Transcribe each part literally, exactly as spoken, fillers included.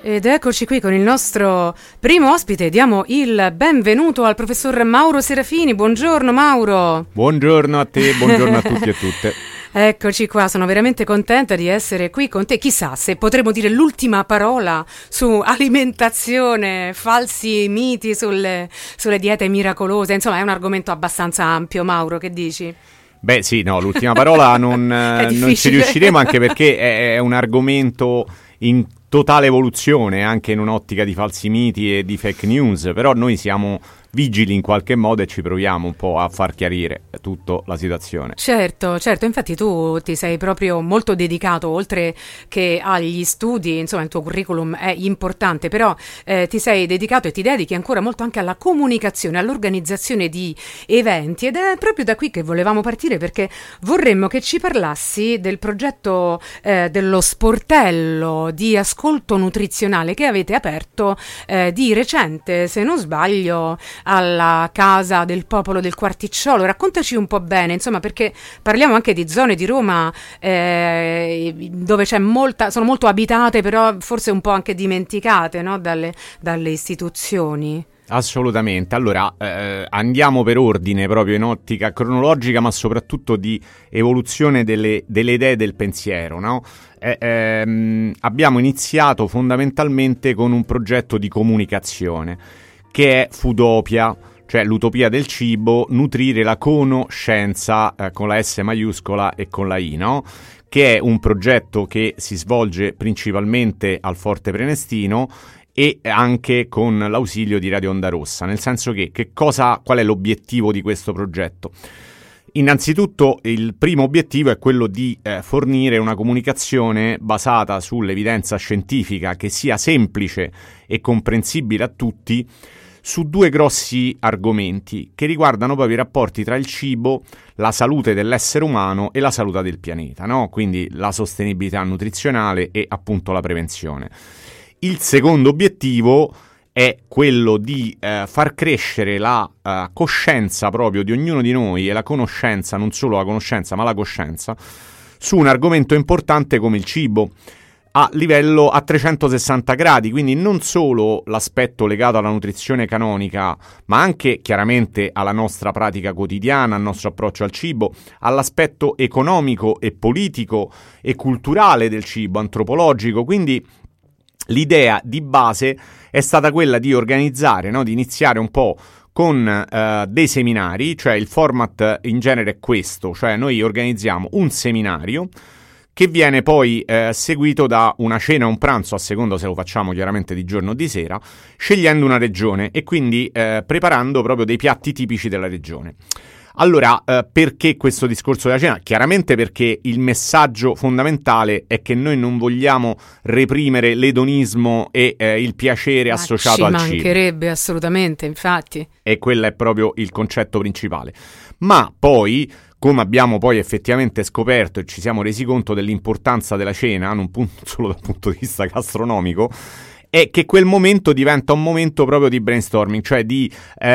Ed eccoci qui con il nostro primo ospite. Diamo il benvenuto al professor Mauro Serafini. Buongiorno Mauro. Buongiorno a te, buongiorno a tutti e tutte. Eccoci qua, sono veramente contenta di essere qui con te. Chissà se potremo dire l'ultima parola su alimentazione, falsi miti sulle, sulle diete miracolose. Insomma, è un argomento abbastanza ampio, Mauro, che dici? Beh sì, no, l'ultima parola non, non ci riusciremo, anche perché è, è un argomento in totale evoluzione, anche in un'ottica di falsi miti e di fake news, però noi siamo vigili in qualche modo e ci proviamo un po' a far chiarire tutta la situazione. Certo, certo, infatti tu ti sei proprio molto dedicato, oltre che agli studi, insomma il tuo curriculum è importante, però eh, ti sei dedicato e ti dedichi ancora molto anche alla comunicazione, all'organizzazione di eventi, ed è proprio da qui che volevamo partire, perché vorremmo che ci parlassi del progetto eh, dello sportello di ascolto nutrizionale che avete aperto eh, di recente, se non sbaglio, alla Casa del Popolo del Quarticciolo. Raccontaci un po' bene, insomma, perché parliamo anche di zone di Roma eh, dove c'è molta, sono molto abitate, però forse un po' anche dimenticate, no? dalle, dalle istituzioni. Assolutamente. Allora eh, andiamo per ordine, proprio in ottica cronologica, ma soprattutto di evoluzione delle, delle idee del pensiero, no? Eh, ehm, abbiamo iniziato fondamentalmente con un progetto di comunicazione che è Foodopia, cioè l'utopia del cibo, nutrire la conoscenza eh, con la S maiuscola e con la I, no? Che è un progetto che si svolge principalmente al Forte Prenestino e anche con l'ausilio di Radio Onda Rossa, nel senso che, che cosa, qual è l'obiettivo di questo progetto? Innanzitutto il primo obiettivo è quello di eh, fornire una comunicazione basata sull'evidenza scientifica che sia semplice e comprensibile a tutti su due grossi argomenti che riguardano proprio i rapporti tra il cibo, la salute dell'essere umano e la salute del pianeta, no? Quindi la sostenibilità nutrizionale e appunto la prevenzione. Il secondo obiettivo è quello di eh, far crescere la uh, coscienza proprio di ognuno di noi, e la conoscenza, non solo la conoscenza ma la coscienza, su un argomento importante come il cibo, a livello a trecentosessanta gradi, quindi non solo l'aspetto legato alla nutrizione canonica, ma anche chiaramente alla nostra pratica quotidiana, al nostro approccio al cibo, all'aspetto economico e politico e culturale del cibo, antropologico. Quindi l'idea di base è stata quella di organizzare, no? di iniziare un po' con eh, dei seminari, cioè il format in genere è questo, cioè noi organizziamo un seminario che viene poi eh, seguito da una cena o un pranzo, a seconda se lo facciamo chiaramente di giorno o di sera, scegliendo una regione e quindi eh, preparando proprio dei piatti tipici della regione. Allora, eh, perché questo discorso della cena? Chiaramente perché il messaggio fondamentale è che noi non vogliamo reprimere l'edonismo e eh, il piacere Ma associato al cibo. Ci mancherebbe assolutamente, infatti. E quello è proprio il concetto principale. Ma poi, come abbiamo poi effettivamente scoperto e ci siamo resi conto dell'importanza della cena, non solo dal punto di vista gastronomico, è che quel momento diventa un momento proprio di brainstorming, cioè di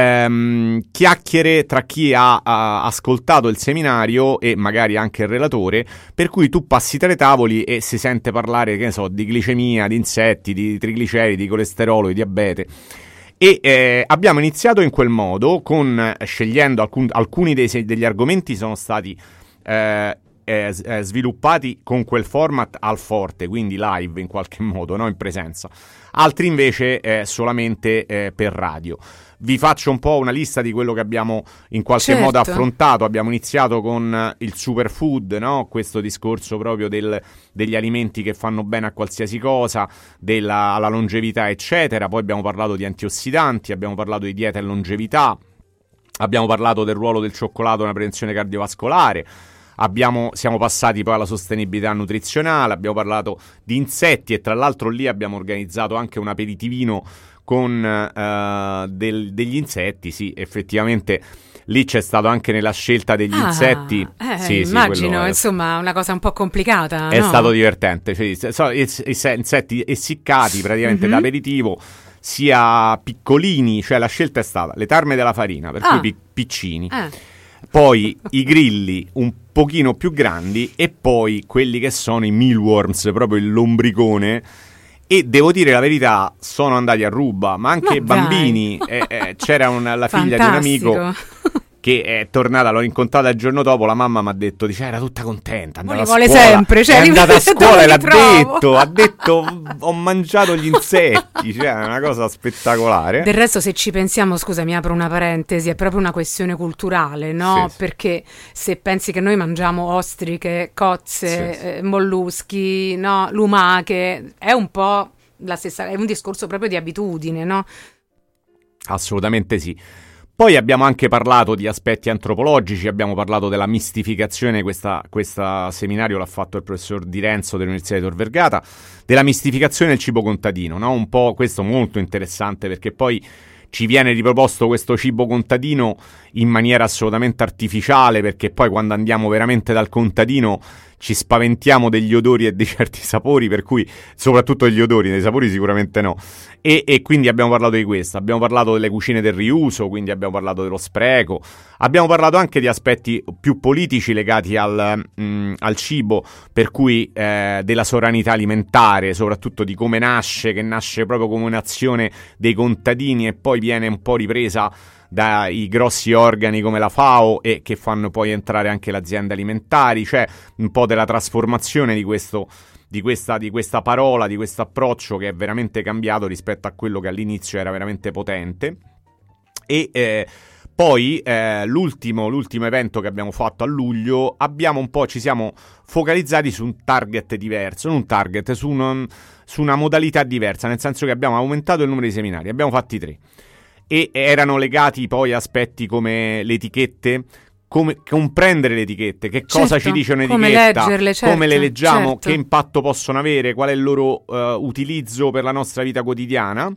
ehm, chiacchiere tra chi ha, ha ascoltato il seminario e magari anche il relatore, per cui tu passi tra i tavoli e si sente parlare, che ne so, di glicemia, di insetti, di trigliceridi, di colesterolo, di diabete. E eh, abbiamo iniziato in quel modo, con scegliendo alcun, alcuni dei, degli argomenti sono stati eh, eh, sviluppati con quel format al forte, quindi live in qualche modo, no? In presenza. Altri invece eh, solamente eh, per radio. Vi faccio un po' una lista di quello che abbiamo in qualche certo. modo affrontato. Abbiamo iniziato con il superfood, no? Questo discorso proprio del, degli alimenti che fanno bene a qualsiasi cosa, della alla longevità eccetera. Poi abbiamo parlato di antiossidanti, abbiamo parlato di dieta e longevità, abbiamo parlato del ruolo del cioccolato nella prevenzione cardiovascolare. Abbiamo, siamo passati poi alla sostenibilità nutrizionale, abbiamo parlato di insetti e tra l'altro lì abbiamo organizzato anche un aperitivino con uh, del, degli insetti. Sì, effettivamente lì c'è stato anche nella scelta degli ah, insetti. Eh, sì, immagino, sì, insomma, una cosa un po' complicata. È no? stato divertente, cioè, so, insetti essiccati praticamente mm-hmm. da aperitivo, sia piccolini, cioè la scelta è stata le tarme della farina, per ah. cui pi- piccini. Eh. Poi i grilli un pochino più grandi e poi quelli che sono i mealworms, proprio il lombricone, E devo dire la verità, sono andati a ruba, ma anche ma bambini. Eh, eh, c'era una, la figlia Fantastico. di un amico che è tornata, l'ho incontrata il giorno dopo, la mamma mi ha detto, dice, era tutta contenta, andava a vuole scuola, sempre, cioè, è andata a scuola e l'ha trovo. detto, ha detto, ho mangiato gli insetti, cioè è una cosa spettacolare. Del resto, se ci pensiamo, scusa, mi apro una parentesi, è proprio una questione culturale, no? Sì, sì. Perché se pensi che noi mangiamo ostriche, cozze, Sì, sì. eh, molluschi, no? Lumache, è un po' la stessa, è un discorso proprio di abitudine, no? Assolutamente sì. Poi abbiamo anche parlato di aspetti antropologici, abbiamo parlato della mistificazione, questa, questo seminario l'ha fatto il professor Di Renzo dell'Università di Tor Vergata, della mistificazione del cibo contadino, no? Un po' questo molto interessante, perché poi ci viene riproposto questo cibo contadino in maniera assolutamente artificiale, perché poi quando andiamo veramente dal contadino ci spaventiamo degli odori e di certi sapori, per cui soprattutto degli odori, dei sapori sicuramente no. E, e quindi abbiamo parlato di questo, abbiamo parlato delle cucine del riuso, quindi abbiamo parlato dello spreco, abbiamo parlato anche di aspetti più politici legati al, mh, al cibo, per cui eh, della sovranità alimentare, soprattutto di come nasce, che nasce proprio come un'azione dei contadini e poi viene un po' ripresa dai grossi organi come la FAO e che fanno poi entrare anche le aziende alimentari, cioè un po' della trasformazione di questo di questa, di questa parola, di questo approccio che è veramente cambiato rispetto a quello che all'inizio era veramente potente. E eh, poi eh, l'ultimo, l'ultimo evento che abbiamo fatto a luglio, abbiamo un po', ci siamo focalizzati su un target diverso, non un target, su, un, su una modalità diversa, nel senso che abbiamo aumentato il numero di seminari, abbiamo fatti tre. E erano legati poi a aspetti come le etichette, come comprendere le etichette, che cosa Certo, ci dice un'etichetta, come leggerle, certo, come le leggiamo, certo. che impatto possono avere, qual è il loro uh, utilizzo per la nostra vita quotidiana.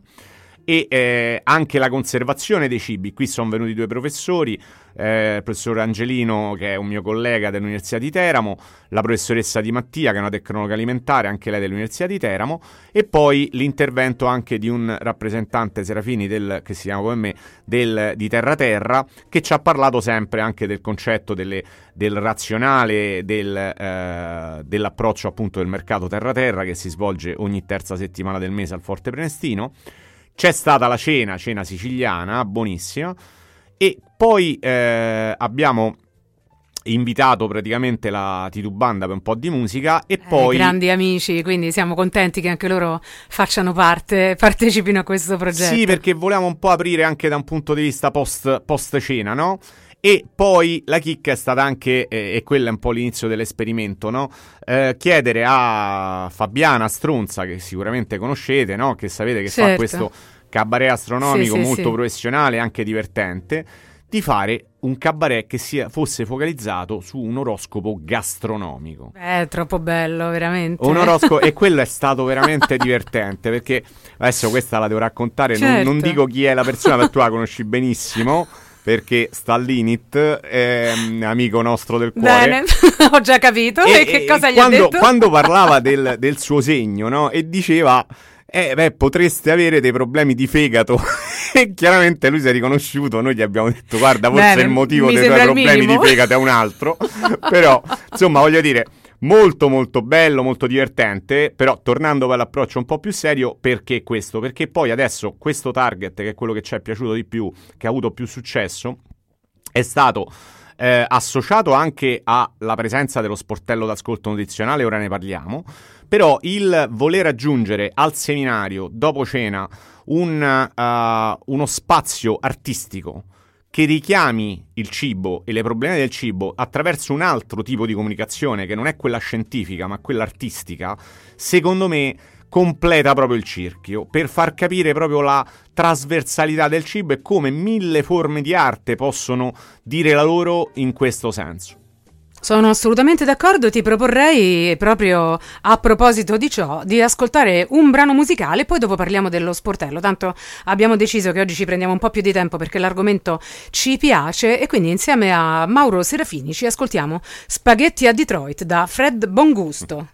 E eh, anche la conservazione dei cibi. Qui sono venuti due professori, eh, il professor Angelino, che è un mio collega dell'Università di Teramo, la professoressa Di Mattia, che è una tecnologa alimentare, anche lei dell'Università di Teramo, e poi l'intervento anche di un rappresentante, Serafini, del, che si chiama come me, del, di Terra Terra, che ci ha parlato sempre anche del concetto delle, del razionale, del, eh, dell'approccio appunto del mercato Terra Terra, che si svolge ogni terza settimana del mese al Forte Prenestino. C'è stata la cena, cena siciliana, buonissima, e poi eh, abbiamo invitato praticamente la Titubanda per un po' di musica e eh, poi... grandi amici, quindi siamo contenti che anche loro facciano parte, partecipino a questo progetto. Sì, perché volevamo un po' aprire anche da un punto di vista post, post cena, no? E poi la chicca è stata anche, eh, e quello è un po' l'inizio dell'esperimento, no? Eh, chiedere a Fabiana Stronza, che sicuramente conoscete, no? Che sapete che certo. fa questo cabaret astronomico sì, sì, molto sì. professionale e anche divertente, di fare un cabaret che sia, fosse focalizzato su un oroscopo gastronomico. È troppo bello, veramente. Un oroscopo, e quello è stato veramente divertente, perché adesso questa la devo raccontare, certo. non, non dico chi è la persona, perché tu la conosci benissimo, perché sta all'Init, è un amico nostro del cuore. Bene, ho già capito. E, e che cosa e gli quando, ha detto? Quando parlava del, del suo segno, no? E diceva, eh beh, potreste avere dei problemi di fegato. E chiaramente lui si è riconosciuto, noi gli abbiamo detto, guarda, forse Bene, il motivo mi dei tuoi sembra il problemi minimo. di fegato è un altro. Però, insomma, voglio dire... Molto molto bello, molto divertente, però tornando all'approccio un po' più serio, perché questo? Perché poi adesso questo target, che è quello che ci è piaciuto di più, che ha avuto più successo, è stato eh, associato anche alla presenza dello sportello d'ascolto nutrizionale, ora ne parliamo, però il voler aggiungere al seminario, dopo cena, un, uh, uno spazio artistico che richiami il cibo e le problemi del cibo attraverso un altro tipo di comunicazione che non è quella scientifica ma quella artistica, secondo me completa proprio il cerchio per far capire proprio la trasversalità del cibo e come mille forme di arte possono dire la loro in questo senso. Sono assolutamente d'accordo, ti proporrei proprio a proposito di ciò di ascoltare un brano musicale, poi dopo parliamo dello sportello, tanto abbiamo deciso che oggi ci prendiamo un po' più di tempo perché l'argomento ci piace e quindi insieme a Mauro Serafini ci ascoltiamo Spaghetti a Detroit da Fred Bongusto.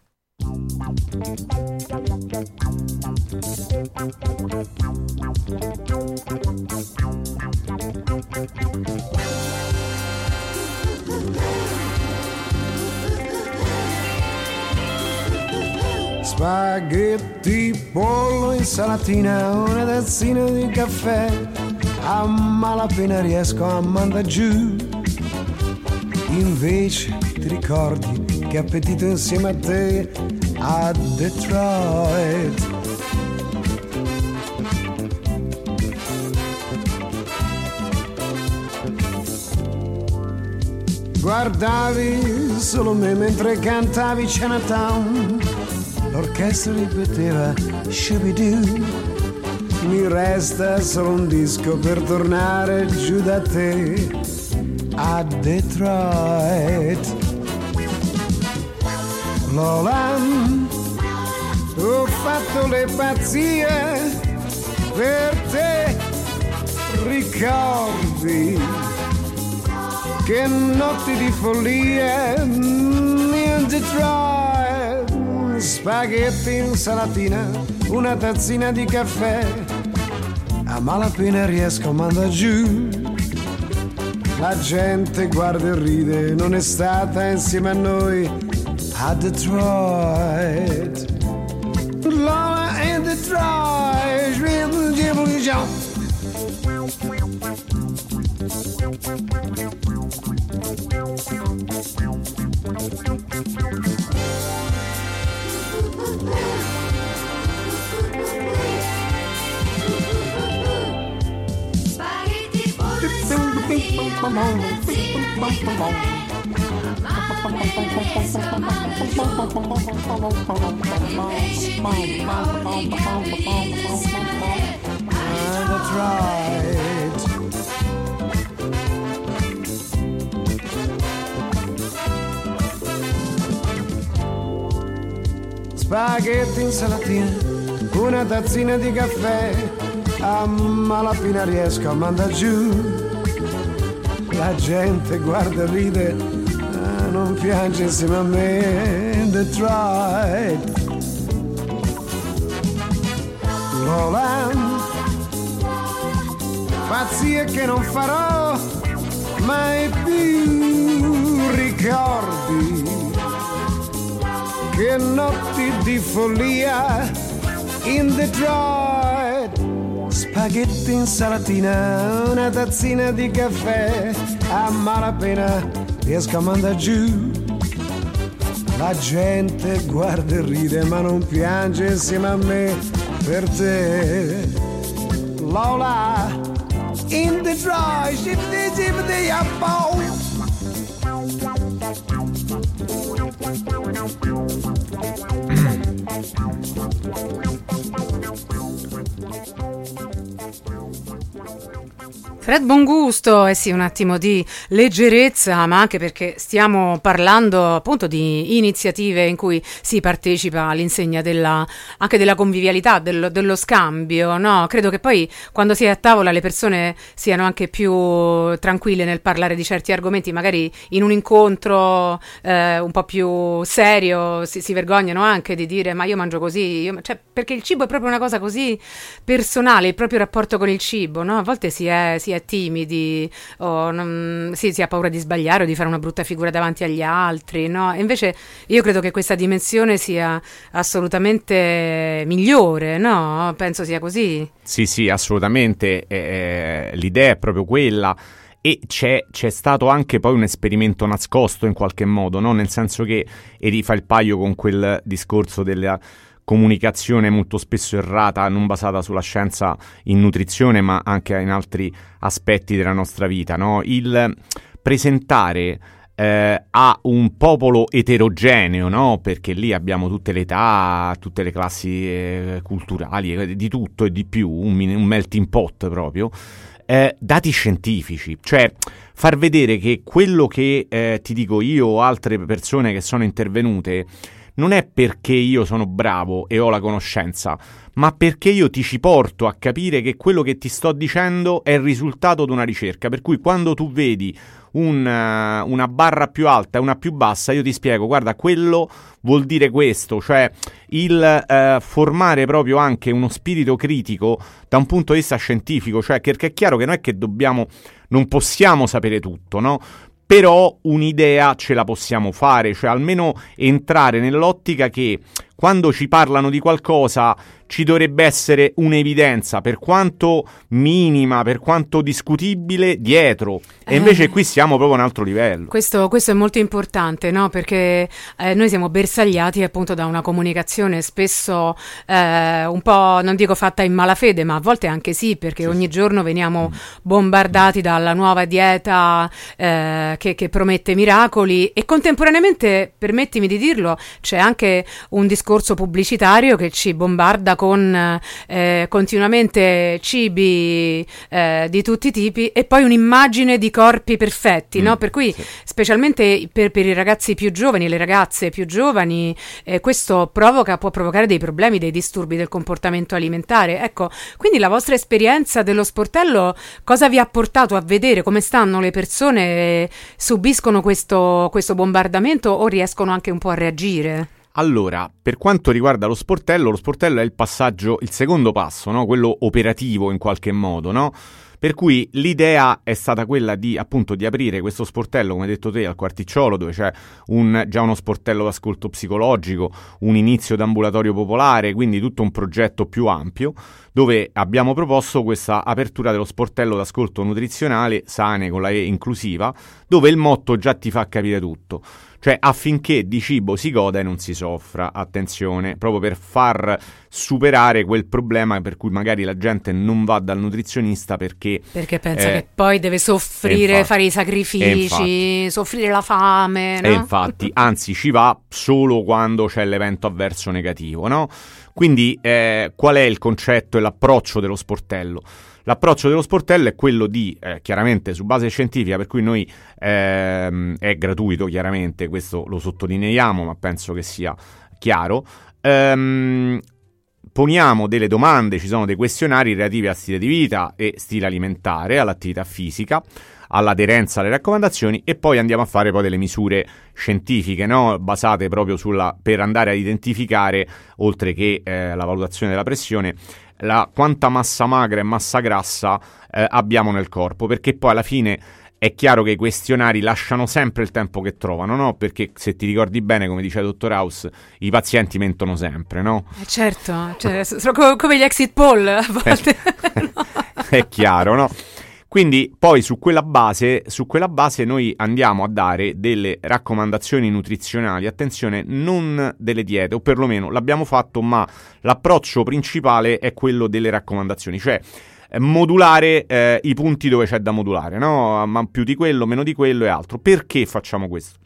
spaghetti, pollo, insalatina, una tazzina di caffè, a malapena riesco a mandare giù. Invece ti ricordi che appetito insieme a te a Detroit. Guardavi solo me mentre cantavi Chinatown, l'orchestra ripeteva Shoo-be-doo. Mi resta solo un disco per tornare giù da te a Detroit. Lola, ho fatto le pazzie per te, ricordi che notti di follia in Detroit. Spaghetti, insalatina, una tazzina di caffè, a malapena riesco a mandare giù. La gente guarda e ride, non è stata insieme a noi a Detroit. Lola in Detroit, spaghetti, pollo, spaghetti, insalatina, una tazzina di caffè, a malapena riesco a mandare giù. La gente guarda e ride, ah, non piange insieme a me in Detroit. Roland, pazzie che non farò mai più, ricordi che notti di follia in Detroit. Spaghetti, insalatina, una tazzina di caffè, a malapena riesco a mandare giù. La gente guarda e ride ma non piange insieme a me per te. Lola in Detroit, shifty shifty up. Fred Bongusto, eh sì, un attimo di leggerezza, ma anche perché stiamo parlando appunto di iniziative in cui si partecipa all'insegna della, anche della convivialità, dello, dello scambio, no? Credo che poi quando si è a tavola le persone siano anche più tranquille nel parlare di certi argomenti, magari in un incontro eh, un po' più serio si, si vergognano anche di dire ma io mangio così, io, cioè, perché il cibo è proprio una cosa così personale, il proprio rapporto con il cibo, no? A volte si è, si è timidi o non, sì, si ha paura di sbagliare o di fare una brutta figura davanti agli altri, no? E invece io credo che questa dimensione sia assolutamente migliore, no? Penso sia così. Sì, sì, assolutamente, eh, l'idea è proprio quella. E c'è, c'è stato anche poi un esperimento nascosto in qualche modo, no? Nel senso che, e rifà il paio con quel discorso della comunicazione molto spesso errata, non basata sulla scienza in nutrizione, ma anche in altri aspetti della nostra vita, no? Il presentare eh, a un popolo eterogeneo, no? Perché lì abbiamo tutte le età, tutte le classi eh, culturali, di tutto e di più, un, un melting pot proprio, eh, dati scientifici, cioè far vedere che quello che eh, ti dico io o altre persone che sono intervenute non è perché io sono bravo e ho la conoscenza, ma perché io ti ci porto a capire che quello che ti sto dicendo è il risultato di una ricerca. Per cui quando tu vedi un, uh, una barra più alta e una più bassa, io ti spiego, guarda, quello vuol dire questo, cioè il uh, formare proprio anche uno spirito critico da un punto di vista scientifico, cioè perché è chiaro che non è che dobbiamo, non possiamo sapere tutto, no? Però un'idea ce la possiamo fare, cioè almeno entrare nell'ottica che quando ci parlano di qualcosa ci dovrebbe essere un'evidenza, per quanto minima, per quanto discutibile, dietro. E invece eh, qui siamo proprio a un altro livello. Questo, questo è molto importante, no? Perché eh, noi siamo bersagliati appunto da una comunicazione spesso eh, un po', non dico fatta in malafede, ma a volte anche sì, perché sì, ogni sì. giorno veniamo bombardati dalla nuova dieta eh, che, che promette miracoli, e contemporaneamente, permettimi di dirlo, c'è anche un discorso pubblicitario che ci bombarda con eh, continuamente cibi eh, di tutti i tipi, e poi un'immagine di corpi perfetti, mm, no? Per cui sì. specialmente per, per i ragazzi più giovani, le ragazze più giovani, eh, questo provoca, può provocare dei problemi, dei disturbi del comportamento alimentare. Ecco, quindi la vostra esperienza dello sportello cosa vi ha portato a vedere come stanno le persone, subiscono questo, questo bombardamento o riescono anche un po' a reagire? Allora, per quanto riguarda lo sportello, lo sportello è il passaggio, il secondo passo, no? Quello operativo in qualche modo, no? Per cui l'idea è stata quella di, appunto, di aprire questo sportello, come hai detto te, al Quarticciolo, dove c'è un, già uno sportello d'ascolto psicologico, un inizio d'ambulatorio popolare, quindi tutto un progetto più ampio, dove abbiamo proposto questa apertura dello sportello d'ascolto nutrizionale, Sane con la E inclusiva, dove il motto già ti fa capire tutto. Cioè, affinché di cibo si goda e non si soffra, attenzione, proprio per far superare quel problema per cui magari la gente non va dal nutrizionista perché... Perché pensa eh, che poi deve soffrire, infatti, fare i sacrifici, soffrire la fame, no? E infatti, anzi, ci va solo quando c'è l'evento avverso negativo, no? Quindi, eh, qual è il concetto e l'approccio dello sportello? L'approccio dello sportello è quello di, eh, chiaramente su base scientifica, per cui noi ehm, è gratuito, chiaramente, questo lo sottolineiamo, ma penso che sia chiaro. Ehm, poniamo delle domande, ci sono dei questionari relativi a stile di vita e stile alimentare, all'attività fisica, all'aderenza alle raccomandazioni, e poi andiamo a fare poi delle misure scientifiche, no? Basate proprio sulla, per andare a identificare, oltre che eh, la valutazione della pressione, la quanta massa magra e massa grassa eh, abbiamo nel corpo, perché poi alla fine è chiaro che i questionari lasciano sempre il tempo che trovano, no? Perché se ti ricordi bene, come dice il dottor House, i pazienti mentono sempre, no? Eh certo, cioè, sono come gli exit poll a volte. no. È chiaro, no? Quindi poi su quella base, su quella base noi andiamo a dare delle raccomandazioni nutrizionali, attenzione, non delle diete, o perlomeno l'abbiamo fatto, ma l'approccio principale è quello delle raccomandazioni, cioè eh, modulare eh, i punti dove c'è da modulare, no? Ma più di quello, meno di quello e altro. Perché facciamo questo?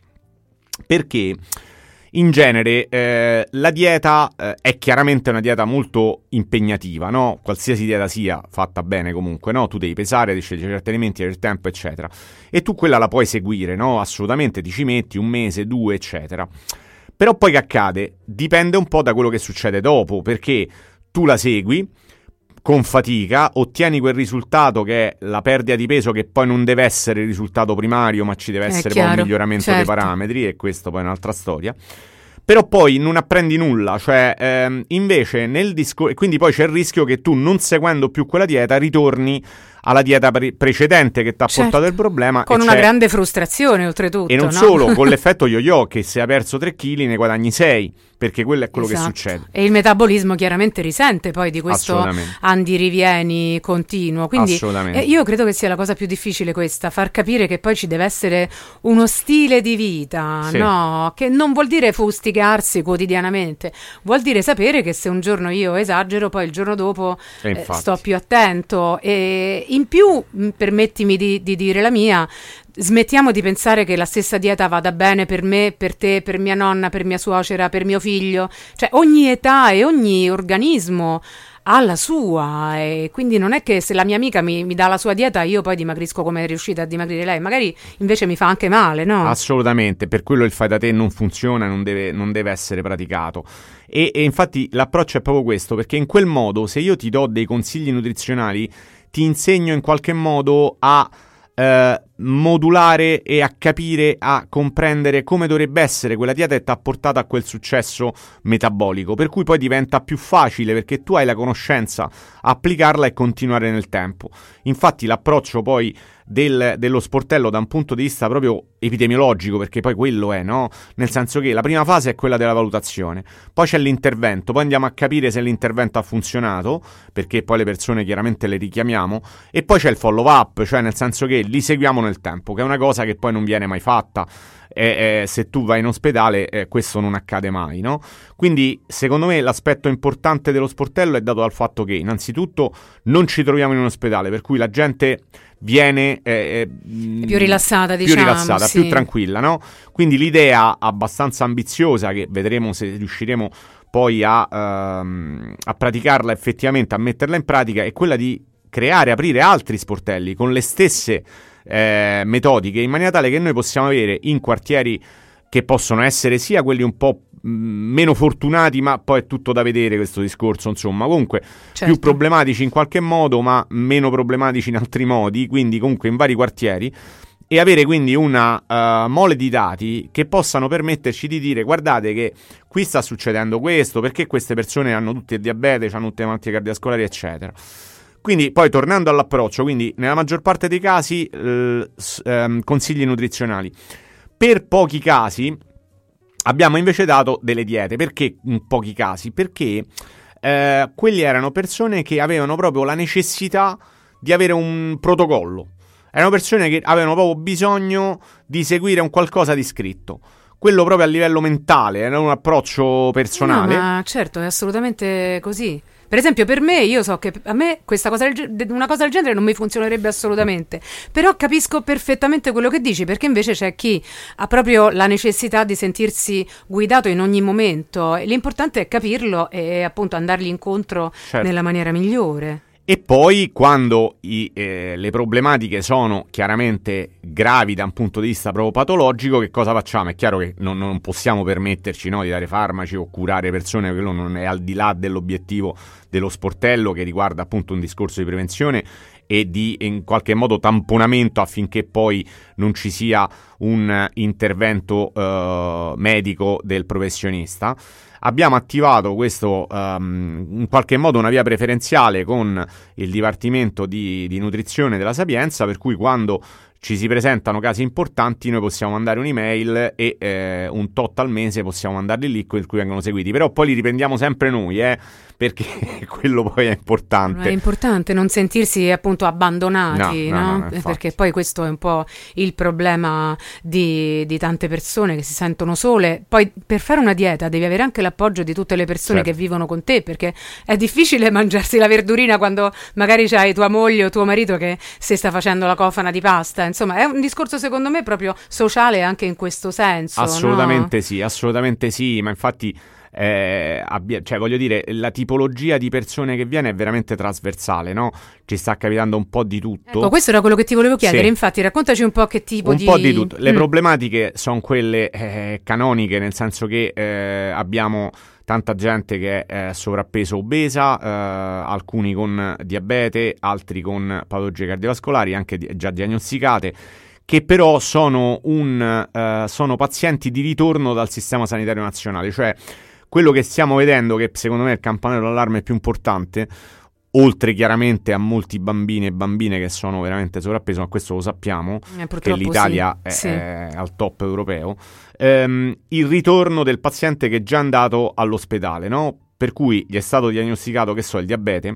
Perché in genere eh, la dieta eh, è chiaramente una dieta molto impegnativa, no? Qualsiasi dieta sia, fatta bene comunque, no? Tu devi pesare, devi scegliere certi alimenti, del tempo, eccetera. E tu quella la puoi seguire, no? Assolutamente, ti ci metti un mese, due, eccetera. Però poi che accade? Dipende un po' da quello che succede dopo, perché tu la segui con fatica, ottieni quel risultato che è la perdita di peso, che poi non deve essere il risultato primario, ma ci deve essere poi un miglioramento certo. dei parametri, e questo poi è un'altra storia. Però poi non apprendi nulla, cioè ehm, invece nel discorso, e quindi poi c'è il rischio che tu, non seguendo più quella dieta, ritorni alla dieta pre- precedente che ti ha certo. portato il problema, con una grande frustrazione oltretutto, e non no? solo, con l'effetto yo-yo, che se hai perso tre chili ne guadagni sei, perché quello è quello esatto. che succede, e il metabolismo chiaramente risente poi di questo andirivieni continuo, quindi eh, io credo che sia la cosa più difficile questa, far capire che poi ci deve essere uno stile di vita, sì. no? Che non vuol dire fustigarsi quotidianamente, vuol dire sapere che se un giorno io esagero, poi il giorno dopo eh, sto più attento. E in più, permettimi di, di dire la mia, smettiamo di pensare che la stessa dieta vada bene per me, per te, per mia nonna, per mia suocera, per mio figlio. Cioè ogni età e ogni organismo ha la sua, e quindi non è che se la mia amica mi, mi dà la sua dieta io poi dimagrisco come è riuscita a dimagrire lei, magari invece mi fa anche male, no? Assolutamente, per quello il fai da te non funziona, non deve, non deve essere praticato. E, e infatti l'approccio è proprio questo, perché in quel modo, se io ti do dei consigli nutrizionali, ti insegno in qualche modo a eh, modulare e a capire, a comprendere come dovrebbe essere quella dieta che ti ha portato a quel successo metabolico, per cui poi diventa più facile perché tu hai la conoscenza, applicarla e continuare nel tempo. Infatti l'approccio poi del, dello sportello da un punto di vista proprio epidemiologico, perché poi quello è, no? Nel senso che la prima fase è quella della valutazione, poi c'è l'intervento, poi andiamo a capire se l'intervento ha funzionato, perché poi le persone chiaramente le richiamiamo, e poi c'è il follow up, cioè nel senso che li seguiamo nel tempo, che è una cosa che poi non viene mai fatta. Eh, eh, se tu vai in ospedale eh, questo non accade mai, no? Quindi secondo me l'aspetto importante dello sportello è dato dal fatto che innanzitutto non ci troviamo in un ospedale, per cui la gente viene eh, eh, più rilassata, più diciamo, rilassata, sì. più tranquilla, no? Quindi l'idea abbastanza ambiziosa, che vedremo se riusciremo poi a, ehm, a praticarla effettivamente, a metterla in pratica, è quella di creare, aprire altri sportelli con le stesse Eh, metodiche, in maniera tale che noi possiamo avere in quartieri che possono essere sia quelli un po' mh, meno fortunati, ma poi è tutto da vedere questo discorso, insomma, comunque certo. più problematici in qualche modo ma meno problematici in altri modi, quindi comunque in vari quartieri, e avere quindi una uh, mole di dati che possano permetterci di dire: guardate che qui sta succedendo questo, perché queste persone hanno tutte il diabete, hanno tutte le malattie cardiovascolari, eccetera. Quindi poi tornando all'approccio, quindi nella maggior parte dei casi eh, ehm, consigli nutrizionali. Per pochi casi abbiamo invece dato delle diete. Perché in pochi casi? Perché eh, quelli erano persone che avevano proprio la necessità di avere un protocollo. Erano persone che avevano proprio bisogno di seguire un qualcosa di scritto. Quello proprio a livello mentale, era un approccio personale. No, ma certo, è assolutamente così. Per esempio, per me, io so che a me questa cosa del, una cosa del genere non mi funzionerebbe assolutamente, però capisco perfettamente quello che dici, perché invece c'è chi ha proprio la necessità di sentirsi guidato in ogni momento, e l'importante è capirlo e appunto andargli incontro certo. nella maniera migliore. E poi quando i, eh, le problematiche sono chiaramente gravi da un punto di vista proprio patologico, che cosa facciamo? È chiaro che non, non possiamo permetterci, no, di dare farmaci o curare persone, quello non è al di là dell'obiettivo dello sportello, che riguarda appunto un discorso di prevenzione e di in qualche modo tamponamento affinché poi non ci sia un intervento eh, medico del professionista. Abbiamo attivato questo um, in qualche modo una via preferenziale con il Dipartimento di, di Nutrizione della Sapienza, per cui quando ci si presentano casi importanti noi possiamo mandare un'email e eh, un tot al mese possiamo mandarli lì, per cui vengono seguiti, però poi li riprendiamo sempre noi, eh, perché quello poi è importante. È importante non sentirsi appunto abbandonati, no, no? no, no, Perché poi questo è un po' il problema di, di tante persone che si sentono sole. Poi per fare una dieta devi avere anche l'appoggio di tutte le persone certo. che vivono con te, perché è difficile mangiarsi la verdurina quando magari c'hai tua moglie o tuo marito che si sta facendo la cofana di pasta. Insomma, è un discorso secondo me proprio sociale anche in questo senso. Assolutamente no? sì, assolutamente sì, ma infatti eh, abbia, cioè voglio dire, la tipologia di persone che viene è veramente trasversale, no? Ci sta capitando un po' di tutto. Ecco, questo era quello che ti volevo chiedere, sì. Infatti raccontaci un po' che tipo un di... Un po' di tutto, le mm. problematiche sono quelle eh, canoniche, nel senso che eh, abbiamo tanta gente che è eh, sovrappeso, obesa, eh, alcuni con diabete, altri con patologie cardiovascolari, anche di- già diagnosticate, che però sono, un, eh, sono pazienti di ritorno dal sistema sanitario nazionale. Cioè quello che stiamo vedendo, che secondo me è il campanello d'allarme più importante, oltre chiaramente a molti bambini e bambine che sono veramente sovrappeso, ma questo lo sappiamo, eh, che l'Italia sì. È, Sì. è al top europeo, ehm, il ritorno del paziente che è già andato all'ospedale, no? Per cui gli è stato diagnosticato, che so, il diabete,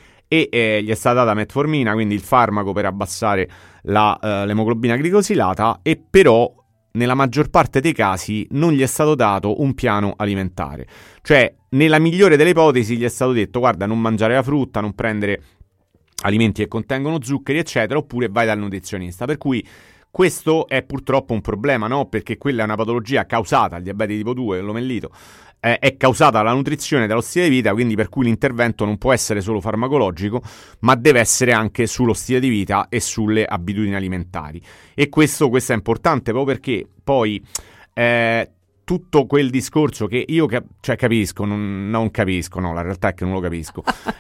e eh, gli è stata data metformina, quindi il farmaco per abbassare la, eh, l'emoglobina glicosilata, e però nella maggior parte dei casi non gli è stato dato un piano alimentare. Cioè, nella migliore delle ipotesi gli è stato detto: guarda, non mangiare la frutta, non prendere alimenti che contengono zuccheri, eccetera, oppure vai dal nutrizionista. Per cui questo è purtroppo un problema, no? Perché quella è una patologia causata, il diabete tipo due, l'omellito, eh, è causata dalla nutrizione e dallo stile di vita, quindi per cui l'intervento non può essere solo farmacologico, ma deve essere anche sullo stile di vita e sulle abitudini alimentari. E questo, questo è importante proprio perché poi eh, tutto quel discorso che io cap- cioè capisco, non, non capisco, no, la realtà è che non lo capisco,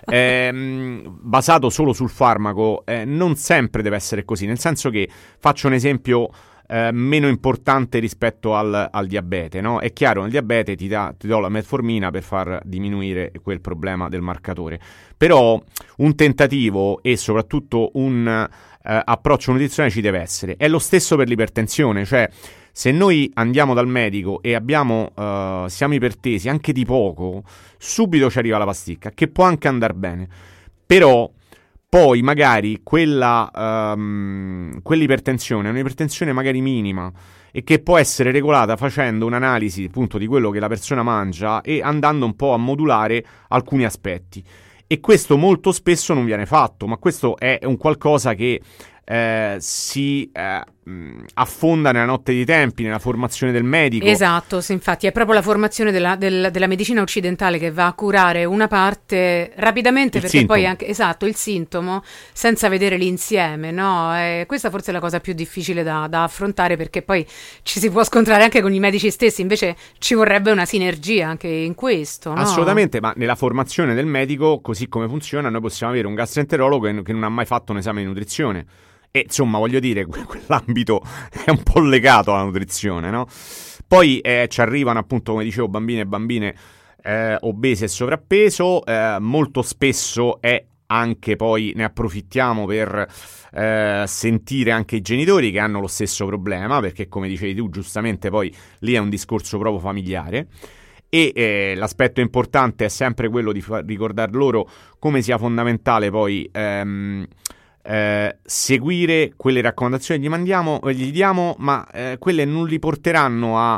ehm, basato solo sul farmaco, eh, non sempre deve essere così, nel senso che, faccio un esempio eh, meno importante rispetto al, al diabete, no? È chiaro, nel diabete ti, da, ti do la metformina per far diminuire quel problema del marcatore, però un tentativo e soprattutto un eh, approccio nutrizionale ci deve essere. È lo stesso per l'ipertensione, cioè se noi andiamo dal medico e abbiamo uh, siamo ipertesi anche di poco, subito ci arriva la pasticca, che può anche andare bene, però poi magari quella um, quell'ipertensione è un'ipertensione magari minima e che può essere regolata facendo un'analisi appunto di quello che la persona mangia e andando un po' a modulare alcuni aspetti, e questo molto spesso non viene fatto, ma questo è un qualcosa che Eh, si eh, affonda nella notte dei tempi, nella formazione del medico. Esatto, sì, infatti è proprio la formazione della, del, della medicina occidentale che va a curare una parte rapidamente, il perché sintomo. poi anche, esatto, il sintomo, senza vedere l'insieme, no? E questa forse è la cosa più difficile da, da affrontare, perché poi ci si può scontrare anche con i medici stessi, invece ci vorrebbe una sinergia anche in questo, no? Assolutamente, ma nella formazione del medico, così come funziona, noi possiamo avere un gastroenterologo che, che non ha mai fatto un esame di nutrizione. E insomma, voglio dire, quell'ambito è un po' legato alla nutrizione, no? Poi eh, ci arrivano appunto, come dicevo, bambine e bambine eh, obese e sovrappeso, eh, molto spesso è anche, poi ne approfittiamo per eh, sentire anche i genitori che hanno lo stesso problema, perché come dicevi tu giustamente poi lì è un discorso proprio familiare. E eh, l'aspetto importante è sempre quello di fa- ricordare loro come sia fondamentale poi ehm, Eh, seguire quelle raccomandazioni che gli mandiamo, gli diamo, ma eh, quelle non li porteranno a,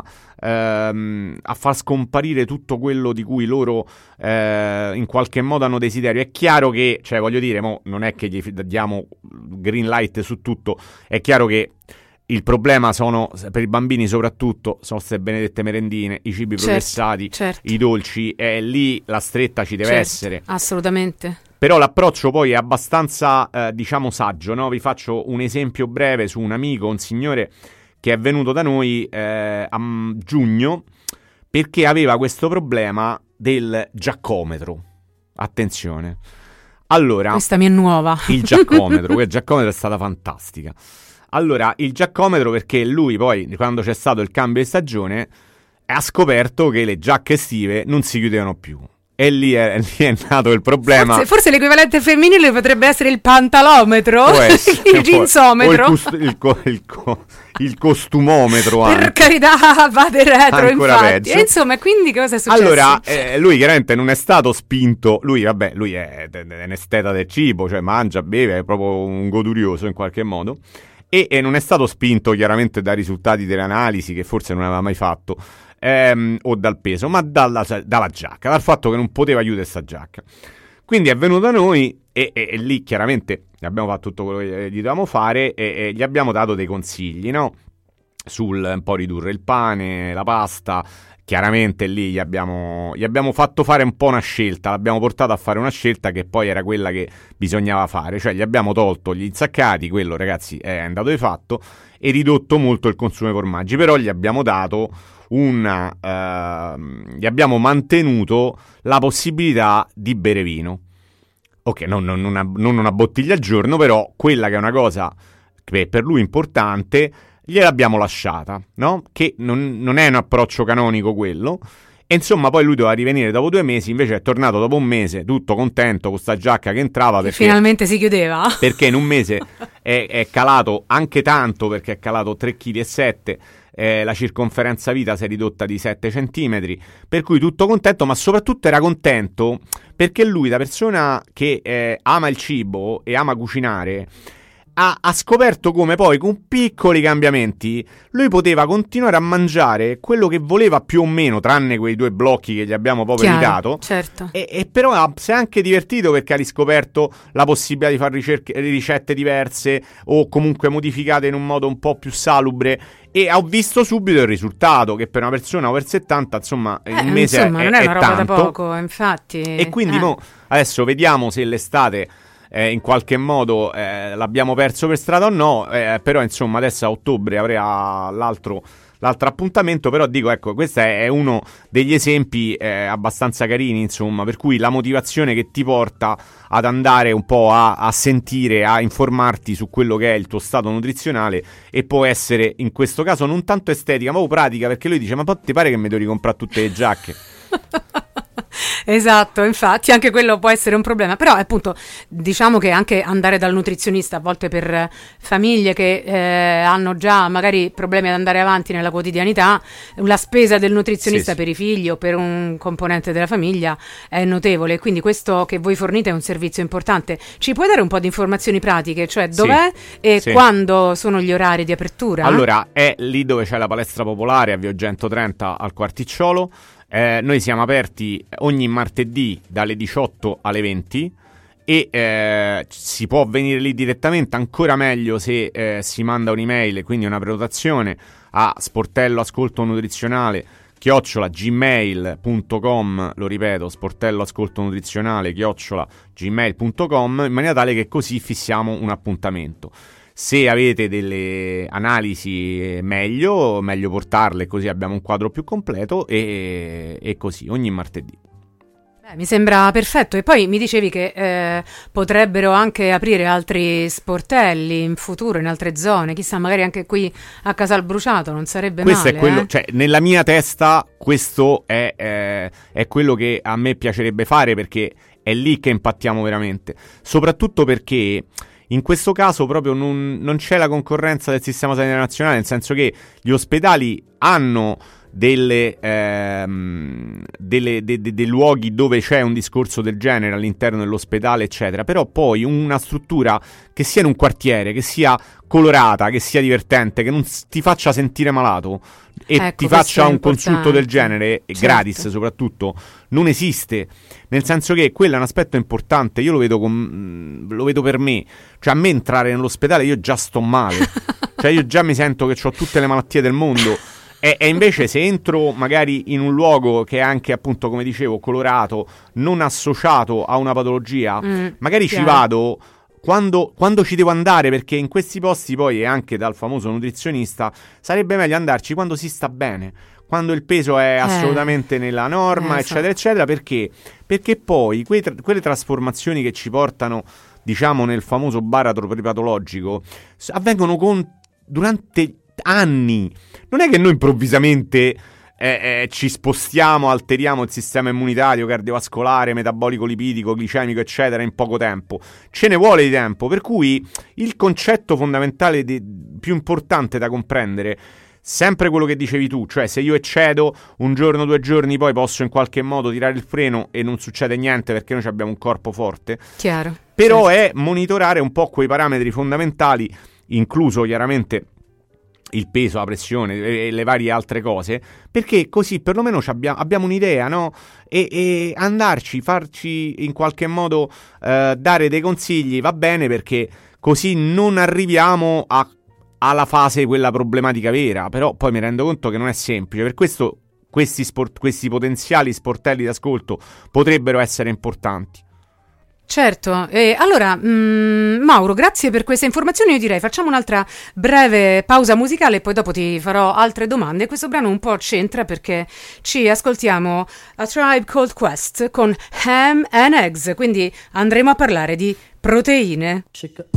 ehm, a far scomparire tutto quello di cui loro eh, in qualche modo hanno desiderio. È chiaro che, cioè voglio dire, mo, non è che gli diamo green light su tutto, è chiaro che il problema sono, per i bambini soprattutto, sono queste benedette merendine, i cibi certo, processati, certo. i dolci, e lì la stretta ci deve certo, essere. Assolutamente. Però l'approccio poi è abbastanza, eh, diciamo, saggio, no? Vi faccio un esempio breve su un amico, un signore che è venuto da noi eh, a giugno perché aveva questo problema del giaccometro. Attenzione. Allora, questa mi è nuova. Il giaccometro, quel giaccometro è stata fantastica. Allora, il giaccometro, perché lui poi, quando c'è stato il cambio di stagione, ha scoperto che le giacche estive non si chiudevano più. E lì è, lì è nato il problema. Forse, forse l'equivalente femminile potrebbe essere il pantalometro, essere, il jeansometro, o il, cust- il, co- il, co- il costumometro. Per anche. carità, vade retro, Ancora infatti. peggio. E insomma, quindi cosa è successo? Allora, eh, lui chiaramente non è stato spinto. Lui, vabbè, lui è, è un esteta del cibo, cioè mangia, beve, è proprio un godurioso in qualche modo. E, e non è stato spinto chiaramente dai risultati delle analisi, che forse non aveva mai fatto, ehm, o dal peso, ma dalla, dalla giacca, dal fatto che non poteva chiudere sta giacca. Quindi è venuto da noi e, e, e lì chiaramente abbiamo fatto tutto quello che gli dovevamo fare e, e gli abbiamo dato dei consigli, no? Sul un po' ridurre il pane, la pasta. Chiaramente lì gli abbiamo, gli abbiamo fatto fare un po' una scelta, l'abbiamo portato a fare una scelta che poi era quella che bisognava fare, cioè gli abbiamo tolto gli insaccati, quello ragazzi è andato di fatto, e ridotto molto il consumo di formaggi, però gli abbiamo dato una, uh, gli abbiamo mantenuto la possibilità di bere vino. Ok, non, non, una, non una bottiglia al giorno, però quella che è una cosa che è per lui importante, gliel'abbiamo lasciata, no? Che non, non è un approccio canonico quello. E insomma poi lui doveva rivenire dopo due mesi, invece è tornato dopo un mese tutto contento con sta giacca che entrava, perché finalmente si chiudeva, perché in un mese è, è calato anche tanto, perché è calato tre virgola sette chili, eh, la circonferenza vita si è ridotta di sette centimetri, per cui tutto contento, ma soprattutto era contento perché lui, da persona che eh, ama il cibo e ama cucinare, Ha, ha scoperto come poi con piccoli cambiamenti lui poteva continuare a mangiare quello che voleva più o meno, tranne quei due blocchi che gli abbiamo proprio evitato. Certo. E, e però si è anche divertito perché ha riscoperto la possibilità di fare ricerche, ricette diverse o comunque modificate in un modo un po' più salubre, e ho visto subito il risultato, che per una persona over settanta insomma eh, un mese insomma, è, non è, è una roba tanto. da poco, infatti. E quindi eh. mo, adesso vediamo se l'estate Eh, in qualche modo eh, l'abbiamo perso per strada o no, eh, però insomma adesso a ottobre avrà l'altro, l'altro appuntamento, però dico, ecco, questo è uno degli esempi eh, abbastanza carini, insomma, per cui la motivazione che ti porta ad andare un po' a, a sentire, a informarti su quello che è il tuo stato nutrizionale, e può essere in questo caso non tanto estetica ma pratica, perché lui dice: ma poi ti pare che mi devo ricomprare tutte le giacche? Esatto, infatti anche quello può essere un problema, però appunto diciamo che anche andare dal nutrizionista a volte per famiglie che eh, hanno già magari problemi ad andare avanti nella quotidianità, la spesa del nutrizionista sì, per sì. i figli o per un componente della famiglia è notevole, quindi questo che voi fornite è un servizio importante. Ci puoi dare un po' di informazioni pratiche, cioè dov'è sì, e sì. quando sono gli orari di apertura? Allora, è lì dove c'è la palestra popolare a Via Eugento trenta al Quarticciolo. Eh, noi siamo aperti ogni martedì dalle diciotto alle venti e eh, si può venire lì direttamente, ancora meglio se eh, si manda un'email, quindi una prenotazione a sportello ascolto nutrizionale chiocciola gmail punto com, lo ripeto, sportello ascolto nutrizionale chiocciola gmail punto com, in maniera tale che così fissiamo un appuntamento. Se avete delle analisi meglio, meglio portarle, così abbiamo un quadro più completo, e, e così ogni martedì. Beh, mi sembra perfetto. E poi mi dicevi che eh, potrebbero anche aprire altri sportelli in futuro in altre zone, chissà, magari anche qui a Casalbruciato, non sarebbe questo male. È quello, eh? cioè, nella mia testa questo è, eh, è quello che a me piacerebbe fare, perché è lì che impattiamo veramente, soprattutto perché in questo caso proprio non, non c'è la concorrenza del sistema sanitario nazionale, nel senso che gli ospedali hanno delle, ehm, delle, de, de, dei luoghi dove c'è un discorso del genere all'interno dell'ospedale, eccetera, però poi una struttura che sia in un quartiere, che sia colorata, che sia divertente, che non ti faccia sentire malato e ecco, ti faccia un importante. consulto del genere, certo. gratis soprattutto, non esiste, nel senso che quello è un aspetto importante. Io lo vedo, con, lo vedo per me, cioè a me entrare nell'ospedale io già sto male, cioè io già mi sento che ho tutte le malattie del mondo. E, e invece se entro magari in un luogo che è anche, appunto, come dicevo, colorato, non associato a una patologia, mm, magari chiaro. Ci vado quando, quando ci devo andare, perché in questi posti poi, e anche dal famoso nutrizionista, sarebbe meglio andarci quando si sta bene, quando il peso è assolutamente eh, nella norma, eh, eccetera, so. eccetera, perché? Perché poi quei tra- quelle trasformazioni che ci portano, diciamo, nel famoso baratro prepatologico, avvengono con, durante anni. Non è che noi improvvisamente eh, eh, ci spostiamo, alteriamo il sistema immunitario, cardiovascolare, metabolico, lipidico, glicemico, eccetera, in poco tempo. Ce ne vuole di tempo, per cui il concetto fondamentale di, più importante da comprendere, sempre quello che dicevi tu, cioè se io eccedo un giorno, due giorni, poi posso in qualche modo tirare il freno e non succede niente, perché noi abbiamo un corpo forte. Chiaro. Però certo. è monitorare un po' quei parametri fondamentali, incluso chiaramente il peso, la pressione e le varie altre cose, perché così perlomeno abbiamo, abbiamo un'idea, no? E, e andarci, farci in qualche modo eh, dare dei consigli va bene, perché così non arriviamo a, alla fase quella problematica vera. Però poi mi rendo conto che non è semplice, per questo questi, sport, questi potenziali sportelli d'ascolto potrebbero essere importanti. Certo, e allora mh, Mauro, grazie per queste informazioni. Io direi facciamo un'altra breve pausa musicale e poi dopo ti farò altre domande. Questo brano un po' c'entra, perché ci ascoltiamo A Tribe Called Quest con Ham and Eggs, quindi andremo a parlare di proteine. Chica.